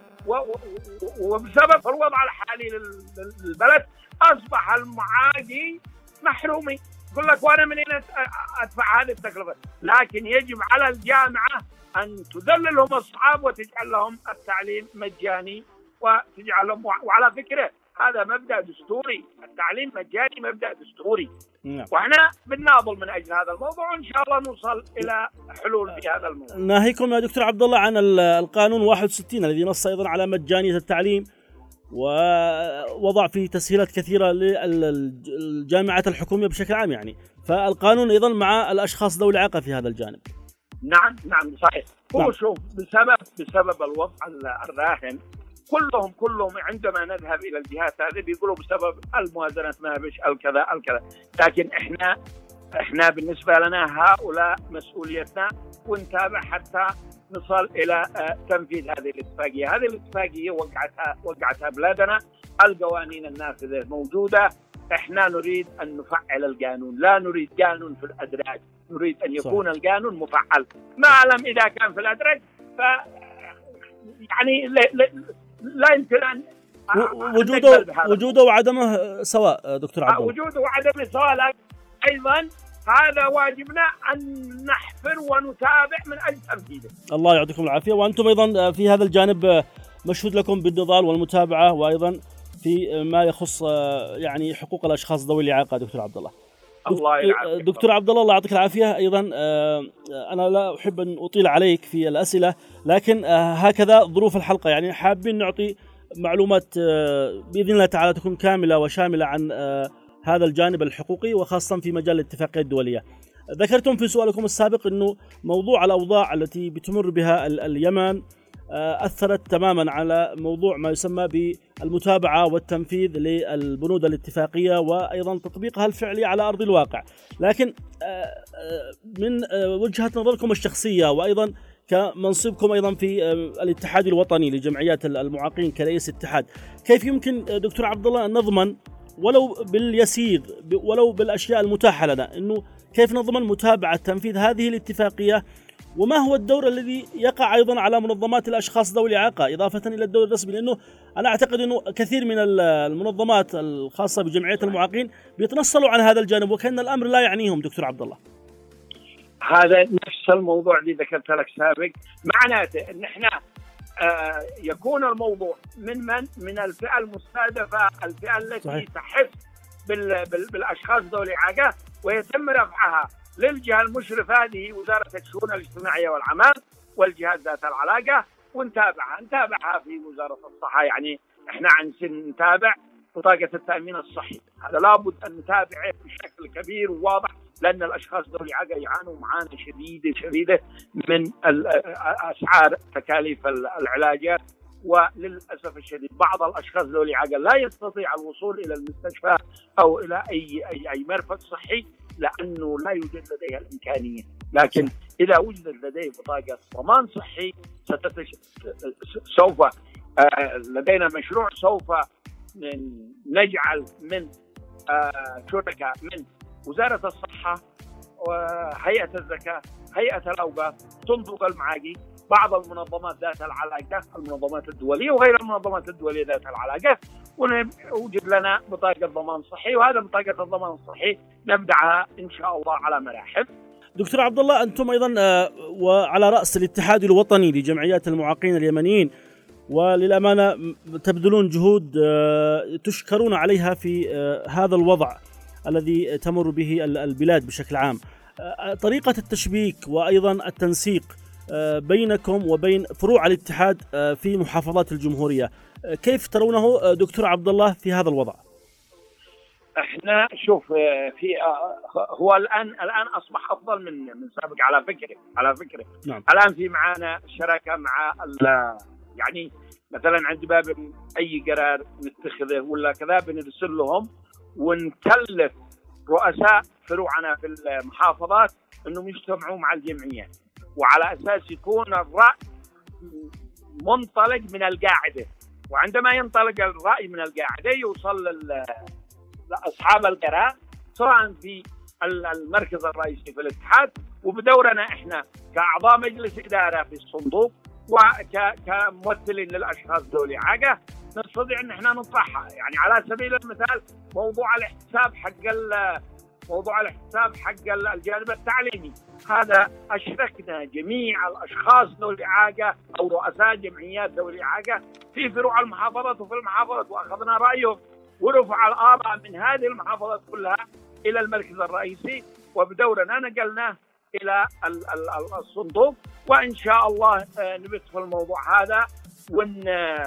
S6: وبسبب الوضع الحالي للبلد أصبح المعاقي محرومي. يقول لك وأنا من أين أدفع هذه التكلفة؟ لكن يجب على الجامعة أن تذللهم الصعاب وتجعل لهم التعليم مجاني، وتجعل لهم، وعلى فكرة هذا مبدأ دستوري، التعليم مجاني مبدأ دستوري.
S1: نعم.
S6: وإحنا بنناضل من أجل هذا الموضوع، وإن شاء الله نوصل إلى حلول في هذا الموضوع.
S1: ناهيكم يا دكتور عبد الله عن القانون واحد وستين الذي نص أيضا على مجانية التعليم، ووضع فيه تسهيلات كثيرة للجامعات الحكومية بشكل عام، يعني فالقانون أيضا مع الأشخاص ذوي الإعاقة في هذا الجانب.
S6: نعم نعم صحيح. هو
S1: نعم.
S6: شوف، بسبب بسبب الوضع الراهن كلهم كلهم عندما نذهب إلى الجهات هذه بيقولوا بسبب الموازنات ما بش الكذا الكذا، لكن إحنا إحنا بالنسبة لنا هؤلاء مسؤوليتنا، ونتابع حتى نصل إلى تنفيذ هذه الاتفاقية. هذه الاتفاقية وقعتها وقعتها بلادنا، القوانين النافذة موجودة. إحنا نريد أن نفعل القانون، لا نريد قانون في الأدراج، نريد أن يكون صح. القانون مفعل. ما أعلم إذا كان في الأدراج ف يعني لا, لا, لا يمكن أن
S1: وجوده وجوده وعدمه سواء دكتور عبد الله.
S6: وجوده وعدمه سواء، أيضا هذا واجبنا أن نحفر ونتابع من أجل تنفيذه.
S1: الله يعطيكم العافية. وأنتم أيضا في هذا الجانب مشهود لكم بالنضال والمتابعة، وأيضا في ما يخص يعني حقوق الأشخاص ذوي الإعاقة. دكتور عبد الله
S6: الله يعافيك.
S1: دكتور عبد الله الله يعطيك العافية. أيضا أنا لا أحب أن أطيل عليك في الأسئلة، لكن هكذا ظروف الحلقة، يعني حابين نعطي معلومات بإذن الله تعالى تكون كاملة وشاملة عن هذا الجانب الحقوقي، وخاصة في مجال الاتفاقية الدولية. ذكرتم في سؤالكم السابق أنه موضوع الأوضاع التي بتمر بها اليمن أثرت تماما على موضوع ما يسمى بالمتابعة والتنفيذ للبنود الاتفاقية وأيضا تطبيقها الفعلي على أرض الواقع. لكن من وجهة نظركم الشخصية وأيضا كمنصبكم أيضا في الاتحاد الوطني لجمعيات المعاقين كرئيس اتحاد، كيف يمكن دكتور عبد الله أن نضمن ولو باليسير ولو بالأشياء المتاحة لنا أنه كيف نضمن متابعة تنفيذ هذه الاتفاقية؟ وما هو الدور الذي يقع أيضا على منظمات الأشخاص ذوي الإعاقة إضافة إلى الدور الرسمي؟ لأنه أنا أعتقد أنه كثير من المنظمات الخاصة بجمعية المعاقين بيتنصلوا عن هذا الجانب وكأن الأمر لا يعنيهم. دكتور عبد الله،
S6: هذا نفس الموضوع اللي ذكرت لك سابق، معناته أن احنا آه يكون الموضوع من من من الفئة المستهدفة، الفئة التي صحيح. تحس بال بال بالأشخاص ذوي الإعاقة، ويتم رفعها للجهة المشرفة هذه وزارة الشؤون الاجتماعية والعمل والجهات ذات العلاقة، ونتابعها نتابعها في وزارة الصحة. يعني احنا عن نتابع بطاقة التأمين الصحي، هذا لابد أن نتابعه بشكل كبير وواضح، لأن الأشخاص ذوي الإعاقة يعانوا معاناة شديدة شديدة من أسعار تكاليف العلاجات، وللأسف الشديد بعض الأشخاص ذوي الإعاقة لا يستطيع الوصول إلى المستشفى أو إلى أي أي أي مرفق صحي لأنه لا يوجد لديه الإمكانية. لكن إذا وجدت لديه بطاقة ضمان صحي ستتش... سوف لدينا مشروع سوف نجعل من شركاء من وزارة الصحة وهيئة الزكاة، هيئة الأوقاف، صندوق المعاقي، بعض المنظمات ذات العلاقة، المنظمات الدولية وغير المنظمات الدولية ذات العلاقة، ونوجد لنا بطاقة ضمان صحي، وهذا بطاقة الضمان الصحي نبدأها إن شاء الله على مراحل.
S1: دكتور عبد الله، أنتم أيضا وعلى رأس الاتحاد الوطني لجمعيات المعاقين اليمنيين، وللأمانة تبذلون جهود تشكرون عليها في هذا الوضع الذي تمر به البلاد بشكل عام. طريقة التشبيك وأيضا التنسيق بينكم وبين فروع الاتحاد في محافظات الجمهورية، كيف ترونه دكتور عبد الله في هذا الوضع؟
S6: احنا شوف في هو الان الان اصبح افضل من من سابق على فكره على فكره
S1: نعم.
S6: الان في معانا شراكه مع يعني مثلا عند باب اي قرار نتخذه ولا كذا بنرسل لهم ونكلف رؤساء فروعنا في المحافظات انهم يجتمعوا مع الجمعيات، وعلى اساس يكون الراي منطلق من القاعده، وعندما ينطلق الراي من القاعده يوصل لاصحاب القرار سواء في المركز الرئيسي في الاتحاد وبدورنا احنا كاعضاء مجلس اداره في الصندوق وكممثلين للاشخاص ذوي الاعاقه نستطيع ان احنا نطرحها. يعني على سبيل المثال موضوع الاحتساب حق موضوع الاحتساب حق الجانب التعليمي، هذا اشركنا جميع الاشخاص ذوي الاعاقه او رؤساء جمعيات ذوي الاعاقه في فروع المحافظات وفي المحافظات، واخذنا رايهم ورفع الاراء من هذه المحافظات كلها الى المركز الرئيسي، وبدورنا نقلناه الى الصندوق، وان شاء الله نبت في الموضوع هذا ون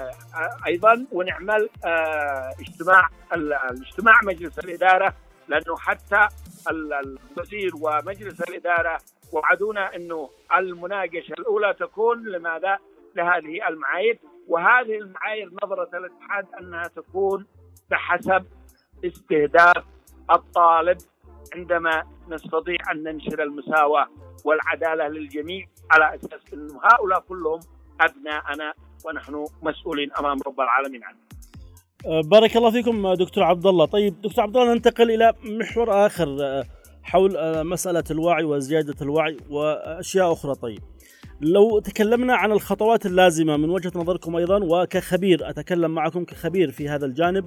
S6: ايضا ونعمل اجتماع الاجتماع مجلس الاداره، لانه حتى الوزير ومجلس الاداره وعدونا انه المناقشه الاولى تكون لماذا؟ لهذه المعايير، وهذه المعايير نظره الاتحاد انها تكون بحسب استهداف الطالب، عندما نستطيع ان ننشر المساواه والعداله للجميع على اساس ان هؤلاء كلهم ابناءنا ونحن مسؤولين امام رب العالمين عنهم.
S1: بارك الله فيكم دكتور عبد الله. طيب دكتور عبد الله، ننتقل الى محور اخر حول مساله الوعي وزياده الوعي واشياء اخرى. طيب لو تكلمنا عن الخطوات اللازمه من وجهه نظركم ايضا وكخبير، اتكلم معكم كخبير في هذا الجانب،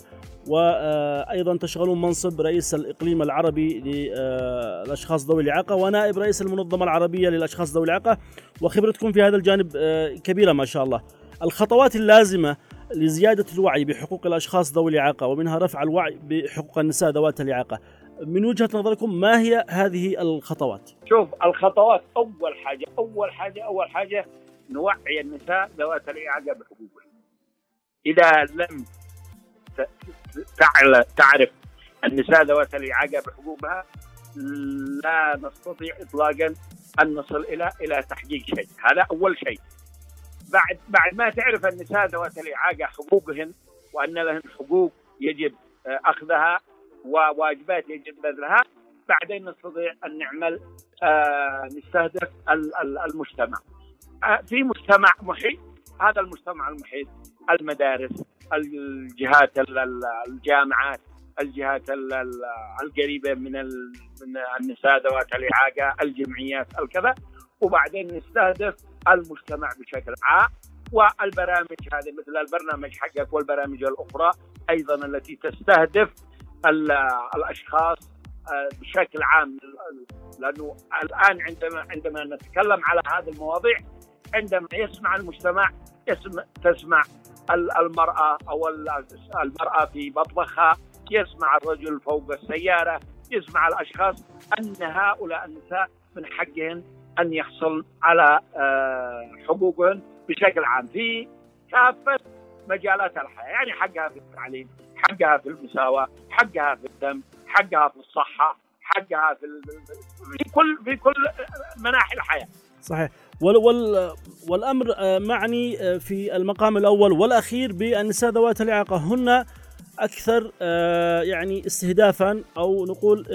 S1: وايضا تشغلون منصب رئيس الاقليم العربي للاشخاص ذوي الاعاقه ونائب رئيس المنظمه العربيه للاشخاص ذوي الاعاقه، وخبرتكم في هذا الجانب كبيره ما شاء الله. الخطوات اللازمه لزياده الوعي بحقوق الاشخاص ذوي الاعاقه ومنها رفع الوعي بحقوق النساء ذوات الاعاقه، من وجهة نظركم ما هي هذه الخطوات؟
S6: شوف الخطوات، أول حاجة أول حاجة أول حاجة نوعي النساء ذوات الإعاقة بحقوقهم. إذا لم تعرف النساء ذوات الإعاقة بحقوقها لا نستطيع إطلاقا أن نصل إلى إلى تحقيق شيء. هذا أول شيء. بعد بعد ما تعرف النساء ذوات الإعاقة حقوقهن وأن لهن حقوق يجب أخذها وواجبات يجب بذلها، بعدين نستطيع أن نعمل آه نستهدف المجتمع. آه في مجتمع محيط، هذا المجتمع المحيط المدارس، الجهات الجامعات، الجهات القريبة من من النساء ذوات الإعاقة، الجمعيات الكذا، وبعدين نستهدف المجتمع بشكل عام. والبرامج هذه مثل البرنامج حقك والبرامج الأخرى أيضا التي تستهدف الأشخاص بشكل عام، لأنه الآن عندما عندما نتكلم على هذه المواضيع، عندما يسمع المجتمع يسمع تسمع المرأة أو المرأة في مطبخها، يسمع الرجل فوق السيارة، يسمع الأشخاص، أن هؤلاء النساء من حقهن أن يحصل على حقوقهن بشكل عام في كافة مجالات الحياة، يعني حقها في التعليم، حقها في المساواة، حقها في الدم، حقها في الصحة، حقها في, في كل في كل مناحي الحياة.
S1: صحيح. وال وال والأمر معني في المقام الأول والأخير بالنساء ذوات الإعاقة، هن أكثر يعني استهدافا، أو نقول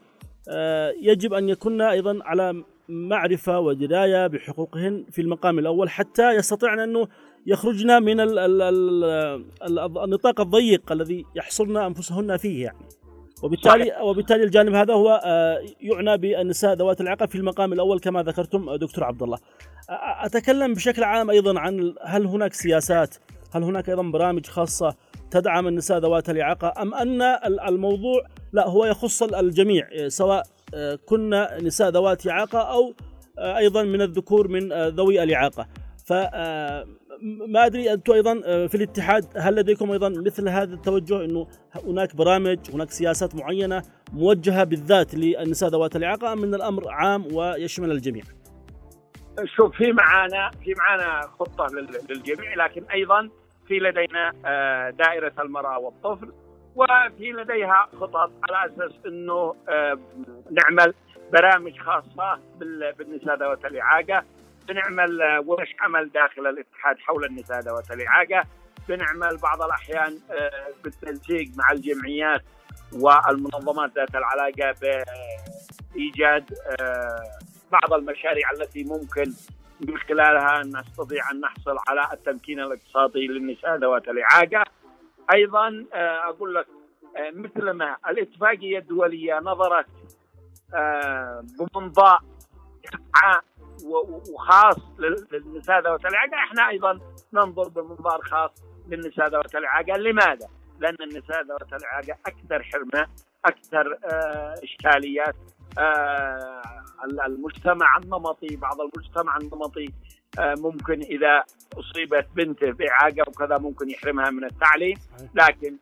S1: يجب أن يكون أيضا على معرفة ودراية بحقوقهن في المقام الأول، حتى يستطيعن أنه يخرجنا من ال ال ال النطاق الضيق الذي يحصرن أنفسهن فيه يعني. وبالتالي صحيح. وبالتالي الجانب هذا هو يعنى بالنساء ذوات الإعاقة في المقام الأول كما ذكرتم دكتور عبد الله. أتكلم بشكل عام أيضا عن هل هناك سياسات، هل هناك أيضا برامج خاصة تدعم النساء ذوات الإعاقة، أم أن الموضوع لا هو يخص الجميع سواء كنا نساء ذوات إعاقة أو أيضا من الذكور من ذوي الإعاقة؟ فما أدري أنتم أيضا في الاتحاد هل لديكم أيضا مثل هذا التوجه، أنه هناك برامج، هناك سياسات معينة موجهة بالذات للنساء ذوات الإعاقة، أم من الأمر عام ويشمل الجميع؟
S6: شوف، في معانا في معانا خطة للجميع، لكن أيضا في لدينا دائرة المرأة والطفل، وفي لديها خطط على أساس أنه نعمل برامج خاصة بالنساء ذوات الإعاقة، بنعمل ورش عمل داخل الاتحاد حول النساء ذوات الإعاقة، بنعمل بعض الأحيان بالتنسيق مع الجمعيات والمنظمات ذات العلاقة بإيجاد بعض المشاريع التي ممكن من خلالها نستطيع أن نحصل على التمكين الاقتصادي للنساء ذوات الإعاقة. أيضا أقول لك مثل ما الاتفاقية الدولية نظرت بمنظار عام وخاص للنساء ذوات الإعاقة، احنا أيضا ننظر بمنظار خاص للنساء ذوات الإعاقة. لماذا؟ لأن النساء ذوات الإعاقة أكثر حرمة، أكثر إشكاليات. المجتمع النمطي، بعض المجتمع النمطي ممكن إذا أصيبت بنته بإعاقة وكذا ممكن يحرمها من التعليم، لكن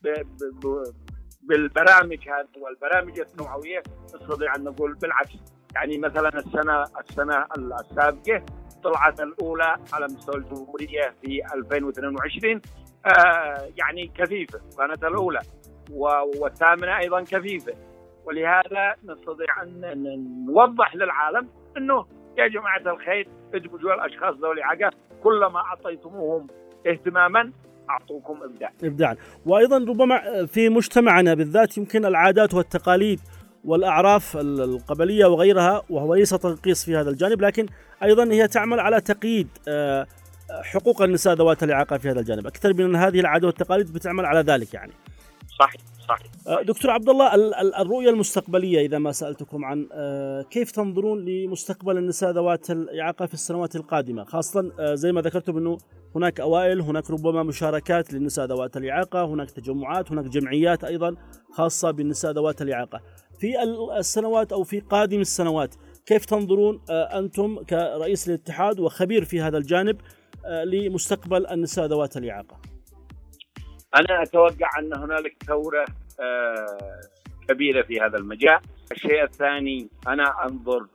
S6: بالبرامج هذه والبرامج التوعوية نستطيع أن نقول بالعكس. يعني مثلا السنة السنة السابقة طلعت الأولى على مستوى الجمهورية في ألفين واثنين وعشرين، آه يعني كفيفة، كانت الأولى، والثامنة أيضا كفيفة. ولهذا نستطيع أن نوضح للعالم أنه يا جماعة الخير ادمجوا الأشخاص ذوي الإعاقة، كلما أعطيتموهم اهتماما أعطوكم إبداع
S1: إبداعا. وأيضا ربما في مجتمعنا بالذات يمكن العادات والتقاليد والأعراف القبلية وغيرها، وهو ليس تنقيص في هذا الجانب، لكن أيضا هي تعمل على تقييد حقوق النساء ذوات الإعاقة في هذا الجانب أكثر من هذه العادات والتقاليد بتعمل على ذلك يعني.
S6: صحيح صحيح.
S1: دكتور عبد الله، الرؤية المستقبلية إذا ما سألتكم عن كيف تنظرون لمستقبل النساء ذوات الإعاقة في السنوات القادمة، خاصة زي ما ذكرتم أنه هناك أوائل، هناك ربما مشاركات للنساء ذوات الإعاقة، هناك تجمعات، هناك جمعيات أيضا خاصة بالنساء ذوات الإعاقة. في السنوات أو في قادم السنوات كيف تنظرون أنتم كرئيس الاتحاد وخبير في هذا الجانب لمستقبل النساء ذوات الإعاقة؟
S6: أنا أتوقع أن هنالك ثورة كبيرة في هذا المجال. الشيء الثاني، أنا أنظر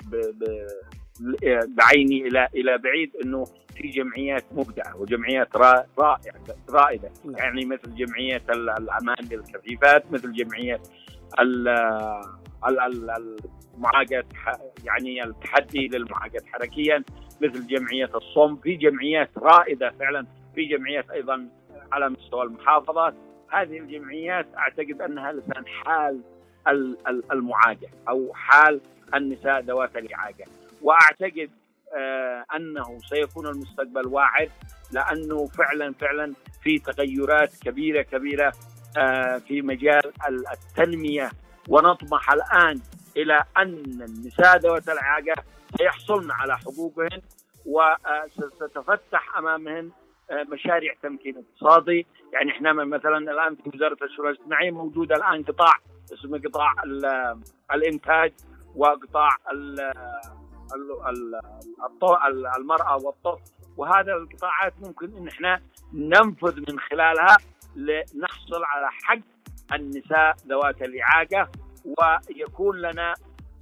S6: بعيني إلى إلى بعيد أنه في جمعيات مبدعة وجمعيات رائعة رائدة، يعني مثل جمعية الأمان للكفيفات، مثل جمعية المعاقة يعني التحدي للمعاقة حركيا مثل جمعية الصم، في جمعيات رائدة فعلا، في جمعيات أيضا على مستوى المحافظات. هذه الجمعيات أعتقد أنها لسان حال المعاقة أو حال النساء ذوات الإعاقة، وأعتقد آه أنه سيكون المستقبل واعد، لأنه فعلا فعلا في تغيرات كبيرة كبيرة آه في مجال التنمية، ونطمح الآن إلى أن النساء ذوات الإعاقة سيحصلن على حقوقهن، وستفتح أمامهن مشاريع تمكين اقتصادي. يعني احنا مثلا الآن في وزارة الشؤون الاجتماعية موجود الآن قطاع اسمه قطاع الإنتاج، وقطاع المرأة والطفل، وهذا القطاعات ممكن ان احنا ننفذ من خلالها لنحصل على حق النساء ذوات الإعاقة، ويكون لنا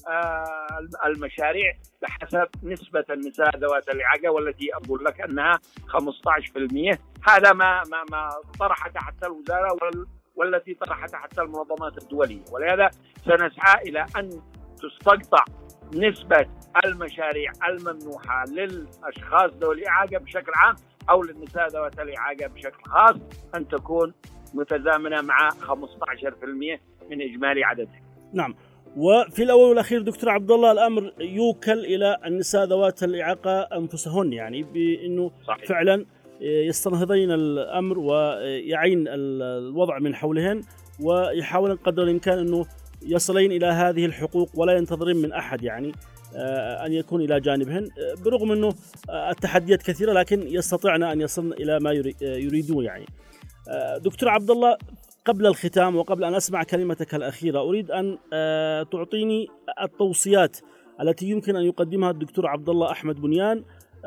S6: المشاريع بحسب نسبة النساء ذوات الإعاقة، والتي أقول لك أنها خمسة عشر بالمئة. هذا ما ما ما طرحته حتى الوزارة والتي طرحته حتى المنظمات الدولية، ولهذا سنسعى إلى أن تستقطع نسبة المشاريع الممنوحة للأشخاص ذوي الإعاقة بشكل عام أو للنساء ذوات الإعاقة بشكل خاص أن تكون متزامنة مع خمسة عشر بالمئة من إجمالي عددها.
S1: نعم. وفي الأول والأخير دكتور عبد الله، الأمر يوكل إلى النساء ذوات الإعاقة أنفسهن، يعني بأنه صحيح. فعلا يستنهضين الأمر ويعين الوضع من حولهن، ويحاولن قدر الإمكان أنه يصلين إلى هذه الحقوق ولا ينتظرين من أحد يعني أن يكون إلى جانبهن، برغم أنه التحديات كثيرة لكن يستطيعن أن يصلن إلى ما يريدون. يعني دكتور عبد الله، قبل الختام وقبل أن أسمع كلمتك الأخيرة، أريد أن تعطيني التوصيات التي يمكن أن يقدمها الدكتور عبد الله أحمد بنيان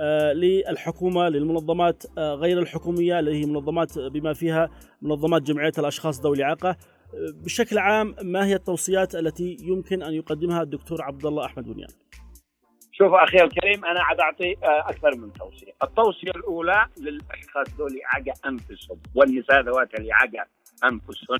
S1: للحكومة، للمنظمات غير الحكومية اللي هي منظمات بما فيها منظمات جمعية الأشخاص ذوي الإعاقة. بشكل عام ما هي التوصيات التي يمكن أن يقدمها الدكتور عبد الله أحمد بنيان؟
S6: شوف أخي الكريم، أنا عاد أعطي أكثر من توصية. التوصية الأولى للأشخاص ذوي الإعاقة أنفسهم والنساء ذوات الإعاقة أنفسهم،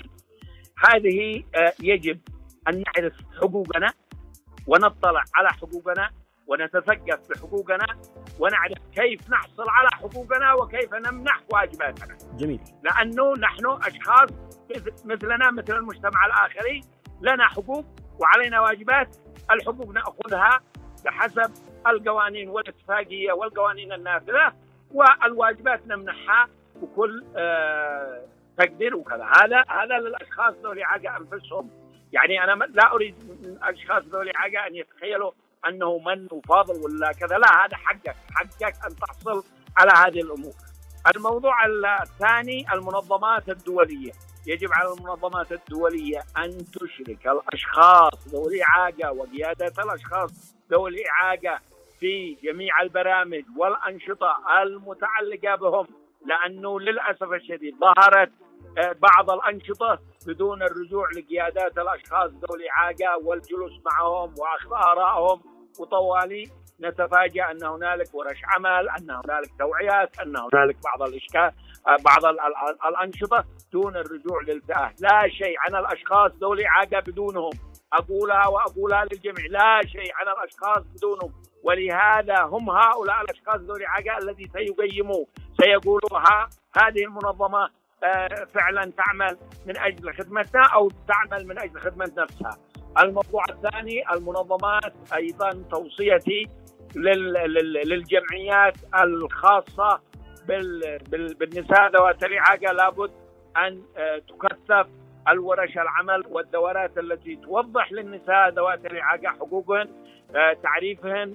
S6: هذه يجب أن نعرف حقوقنا ونطلع على حقوقنا ونتثقف بحقوقنا ونعرف كيف نحصل على حقوقنا وكيف نمنح واجباتنا.
S1: جميل.
S6: لأنه نحن أشخاص مثلنا مثل المجتمع الآخري، لنا حقوق وعلينا واجبات. الحقوق نأخذها بحسب القوانين والاتفاقية والقوانين النافذة، والواجبات نمنحها بكل آه تقدير وكذا. هذا هذا للأشخاص ذوي الإعاقة أنفسهم. يعني أنا لا أريد من الأشخاص ذوي الإعاقة أن يتخيلوا أنه من وفاضل ولا كذا، لا، هذا حقك حقك أن تحصل على هذه الأمور. الموضوع الثاني المنظمات الدولية، يجب على المنظمات الدولية أن تشرك الأشخاص ذوي الإعاقة وقيادة الأشخاص ذوي الإعاقة في جميع البرامج والأنشطة المتعلقة بهم، لأنه للأسف الشديد ظهرت بعض الأنشطة بدون الرجوع لقيادات الأشخاص ذوي الإعاقة والجلوس معهم وأخذ آرائهم، وطوالي نتفاجأ أن هنالك ورش عمل، أن هنالك توعيات، أن هنالك بعض الإشكال بعض الأنشطة دون الرجوع للفئة. لا شيء عن الأشخاص ذوي الإعاقة بدونهم، أقولها وأقولها للجميع، لا شيء عن الأشخاص بدونهم. ولهذا هم هؤلاء الأشخاص ذوي الإعاقة الذي سيقيموا سيقولوها هذه المنظمة فعلا تعمل من أجل خدمتنا أو تعمل من أجل خدمة نفسها. الموضوع الثاني المنظمات، أيضا توصيتي للجمعيات الخاصة بالنساء ذوات الإعاقة لابد أن تكثف الورش العمل والدورات التي توضح للنساء ذوات الإعاقة حقوقهن، تعريفهن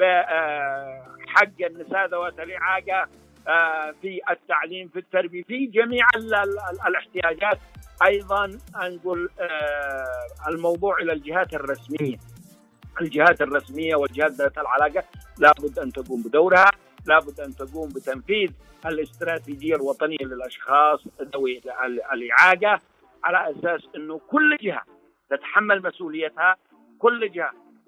S6: بحق النساء ذوات الإعاقة في التعليم، في التربية، في جميع الاحتياجات. أيضا نقول الموضوع إلى الجهات الرسمية، الجهات الرسمية والجهات ذات العلاقة لابد أن تقوم بدورها، لابد أن تقوم بتنفيذ الاستراتيجية الوطنية للأشخاص ذوي الإعاقة، على أساس أنه كل جهة تتحمل مسؤوليتها، كل جهة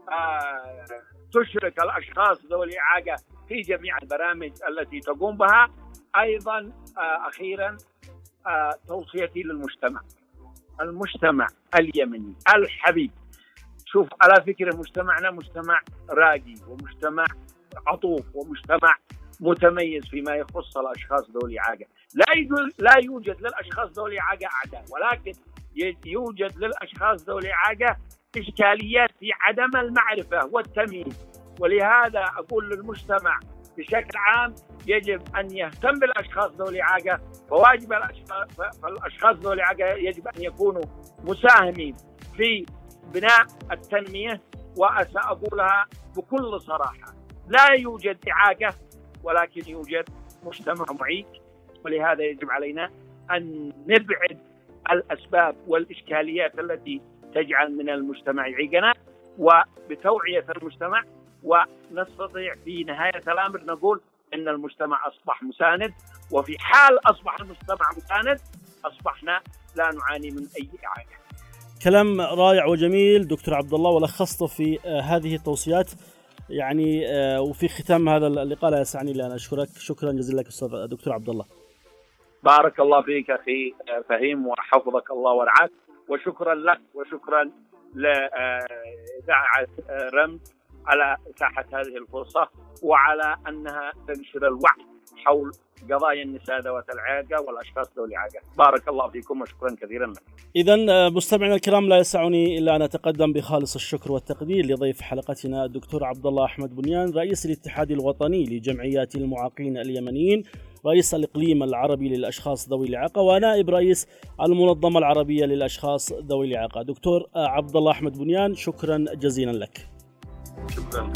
S6: تشرك الأشخاص ذوي الإعاقة في جميع البرامج التي تقوم بها. أيضا أخيرا توصيتي للمجتمع، المجتمع اليمني الحبيب شوف، على فكرة مجتمعنا مجتمع راقي ومجتمع عطوف ومجتمع متميز فيما يخص الأشخاص ذوي الإعاقة. لا لا يوجد للأشخاص ذوي الإعاقة أعداء، ولكن يوجد للأشخاص ذوي الإعاقة إشكاليات في عدم المعرفة والتمييز. ولهذا أقول للمجتمع بشكل عام يجب أن يهتم بالأشخاص ذوي الإعاقة، فواجب الأشخاص ذوي الإعاقة يجب أن يكونوا مساهمين في بناء التنمية. وسأقولها بكل صراحة، لا يوجد إعاقة ولكن يوجد مجتمع معيق، ولهذا يجب علينا أن نبعد الأسباب والإشكاليات التي تجعل من المجتمع يعيقنا، وبتوعية المجتمع ونستطيع في نهاية الأمر نقول أن المجتمع أصبح مساند، وفي حال أصبح المجتمع مساند أصبحنا لا نعاني من أي إعاقة.
S1: كلام رائع وجميل دكتور عبد الله، ولخصته في هذه التوصيات يعني. وفي ختام هذا اللقاء لا يسعني الا ان اشكرك شكرا جزيلا لك استاذ دكتور عبد الله.
S6: بارك الله فيك اخي فهيم وحفظك الله ورعاك، وشكرا لك وشكرا لإذاعة رمز على إتاحة هذه الفرصة وعلى أنها تنشر الوعي حول قضايا النساء ذوات الإعاقة والأشخاص ذوي الإعاقة. بارك الله فيكم وشكرا كثيرا لك.
S1: إذن مستمعينا الكرام، لا يسعني إلا أن أتقدم بخالص الشكر والتقدير لضيف حلقتنا الدكتور عبد الله أحمد بنيان، رئيس الاتحاد الوطني لجمعيات المعاقين اليمنيين، رئيس الإقليم العربي للأشخاص ذوي الإعاقة، ونائب رئيس المنظمة العربية للأشخاص ذوي الإعاقة. دكتور عبد الله أحمد بنيان، شكرا جزيلا لك.
S6: شكرا.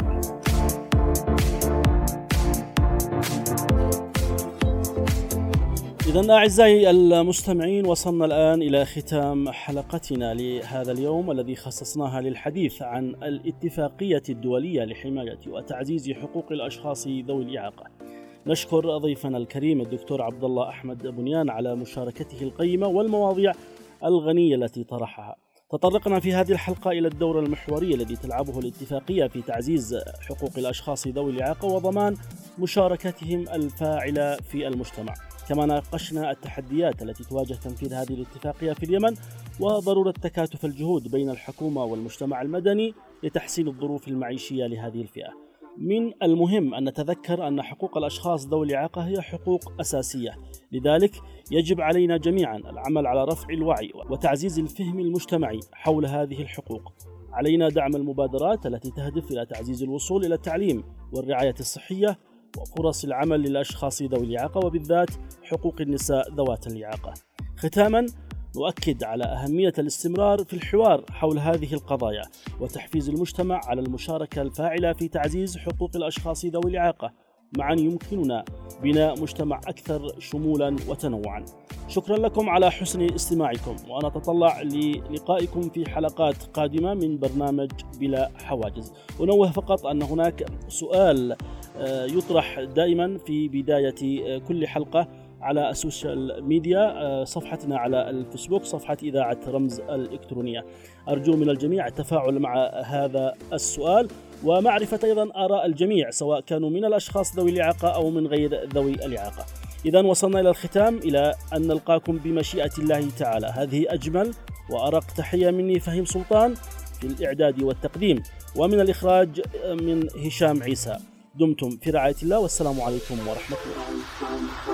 S1: إذن أعزائي المستمعين، وصلنا الآن إلى ختام حلقتنا لهذا اليوم الذي خصصناها للحديث عن الاتفاقية الدولية لحماية وتعزيز حقوق الأشخاص ذوي الإعاقة. نشكر ضيفنا الكريم الدكتور عبد الله أحمد بنيان على مشاركته القيمة والمواضيع الغنية التي طرحها. تطرقنا في هذه الحلقة إلى الدور المحوري الذي تلعبه الاتفاقية في تعزيز حقوق الأشخاص ذوي الإعاقة وضمان مشاركتهم الفاعلة في المجتمع. كما ناقشنا التحديات التي تواجه تنفيذ هذه الاتفاقية في اليمن، وضرورة تكاتف الجهود بين الحكومة والمجتمع المدني لتحسين الظروف المعيشية لهذه الفئة. من المهم أن نتذكر أن حقوق الأشخاص ذوي الإعاقة هي حقوق أساسية، لذلك يجب علينا جميعا العمل على رفع الوعي وتعزيز الفهم المجتمعي حول هذه الحقوق. علينا دعم المبادرات التي تهدف إلى تعزيز الوصول إلى التعليم والرعاية الصحية وفرص العمل للأشخاص ذوي الإعاقة، وبالذات حقوق النساء ذوات الإعاقة. ختاما، نؤكد على أهمية الاستمرار في الحوار حول هذه القضايا وتحفيز المجتمع على المشاركة الفاعلة في تعزيز حقوق الأشخاص ذوي الإعاقة. معا يمكننا بناء مجتمع أكثر شمولا وتنوعا. شكرا لكم على حسن استماعكم، وأنا أتطلع للقائكم في حلقات قادمة من برنامج بلا حواجز. أنوه فقط أن هناك سؤال يطرح دائما في بداية كل حلقة على السوشيال ميديا، صفحتنا على الفيسبوك، صفحة إذاعة رمز الإلكترونية. أرجو من الجميع التفاعل مع هذا السؤال ومعرفة أيضا آراء الجميع، سواء كانوا من الأشخاص ذوي الإعاقة أو من غير ذوي الإعاقة. إذن وصلنا إلى الختام، إلى أن نلقاكم بمشيئة الله تعالى. هذه أجمل وأرق تحية مني فهيم سلطان في الإعداد والتقديم، ومن الإخراج من هشام عيسى. دمتم في رعاية الله، والسلام عليكم ورحمة الله.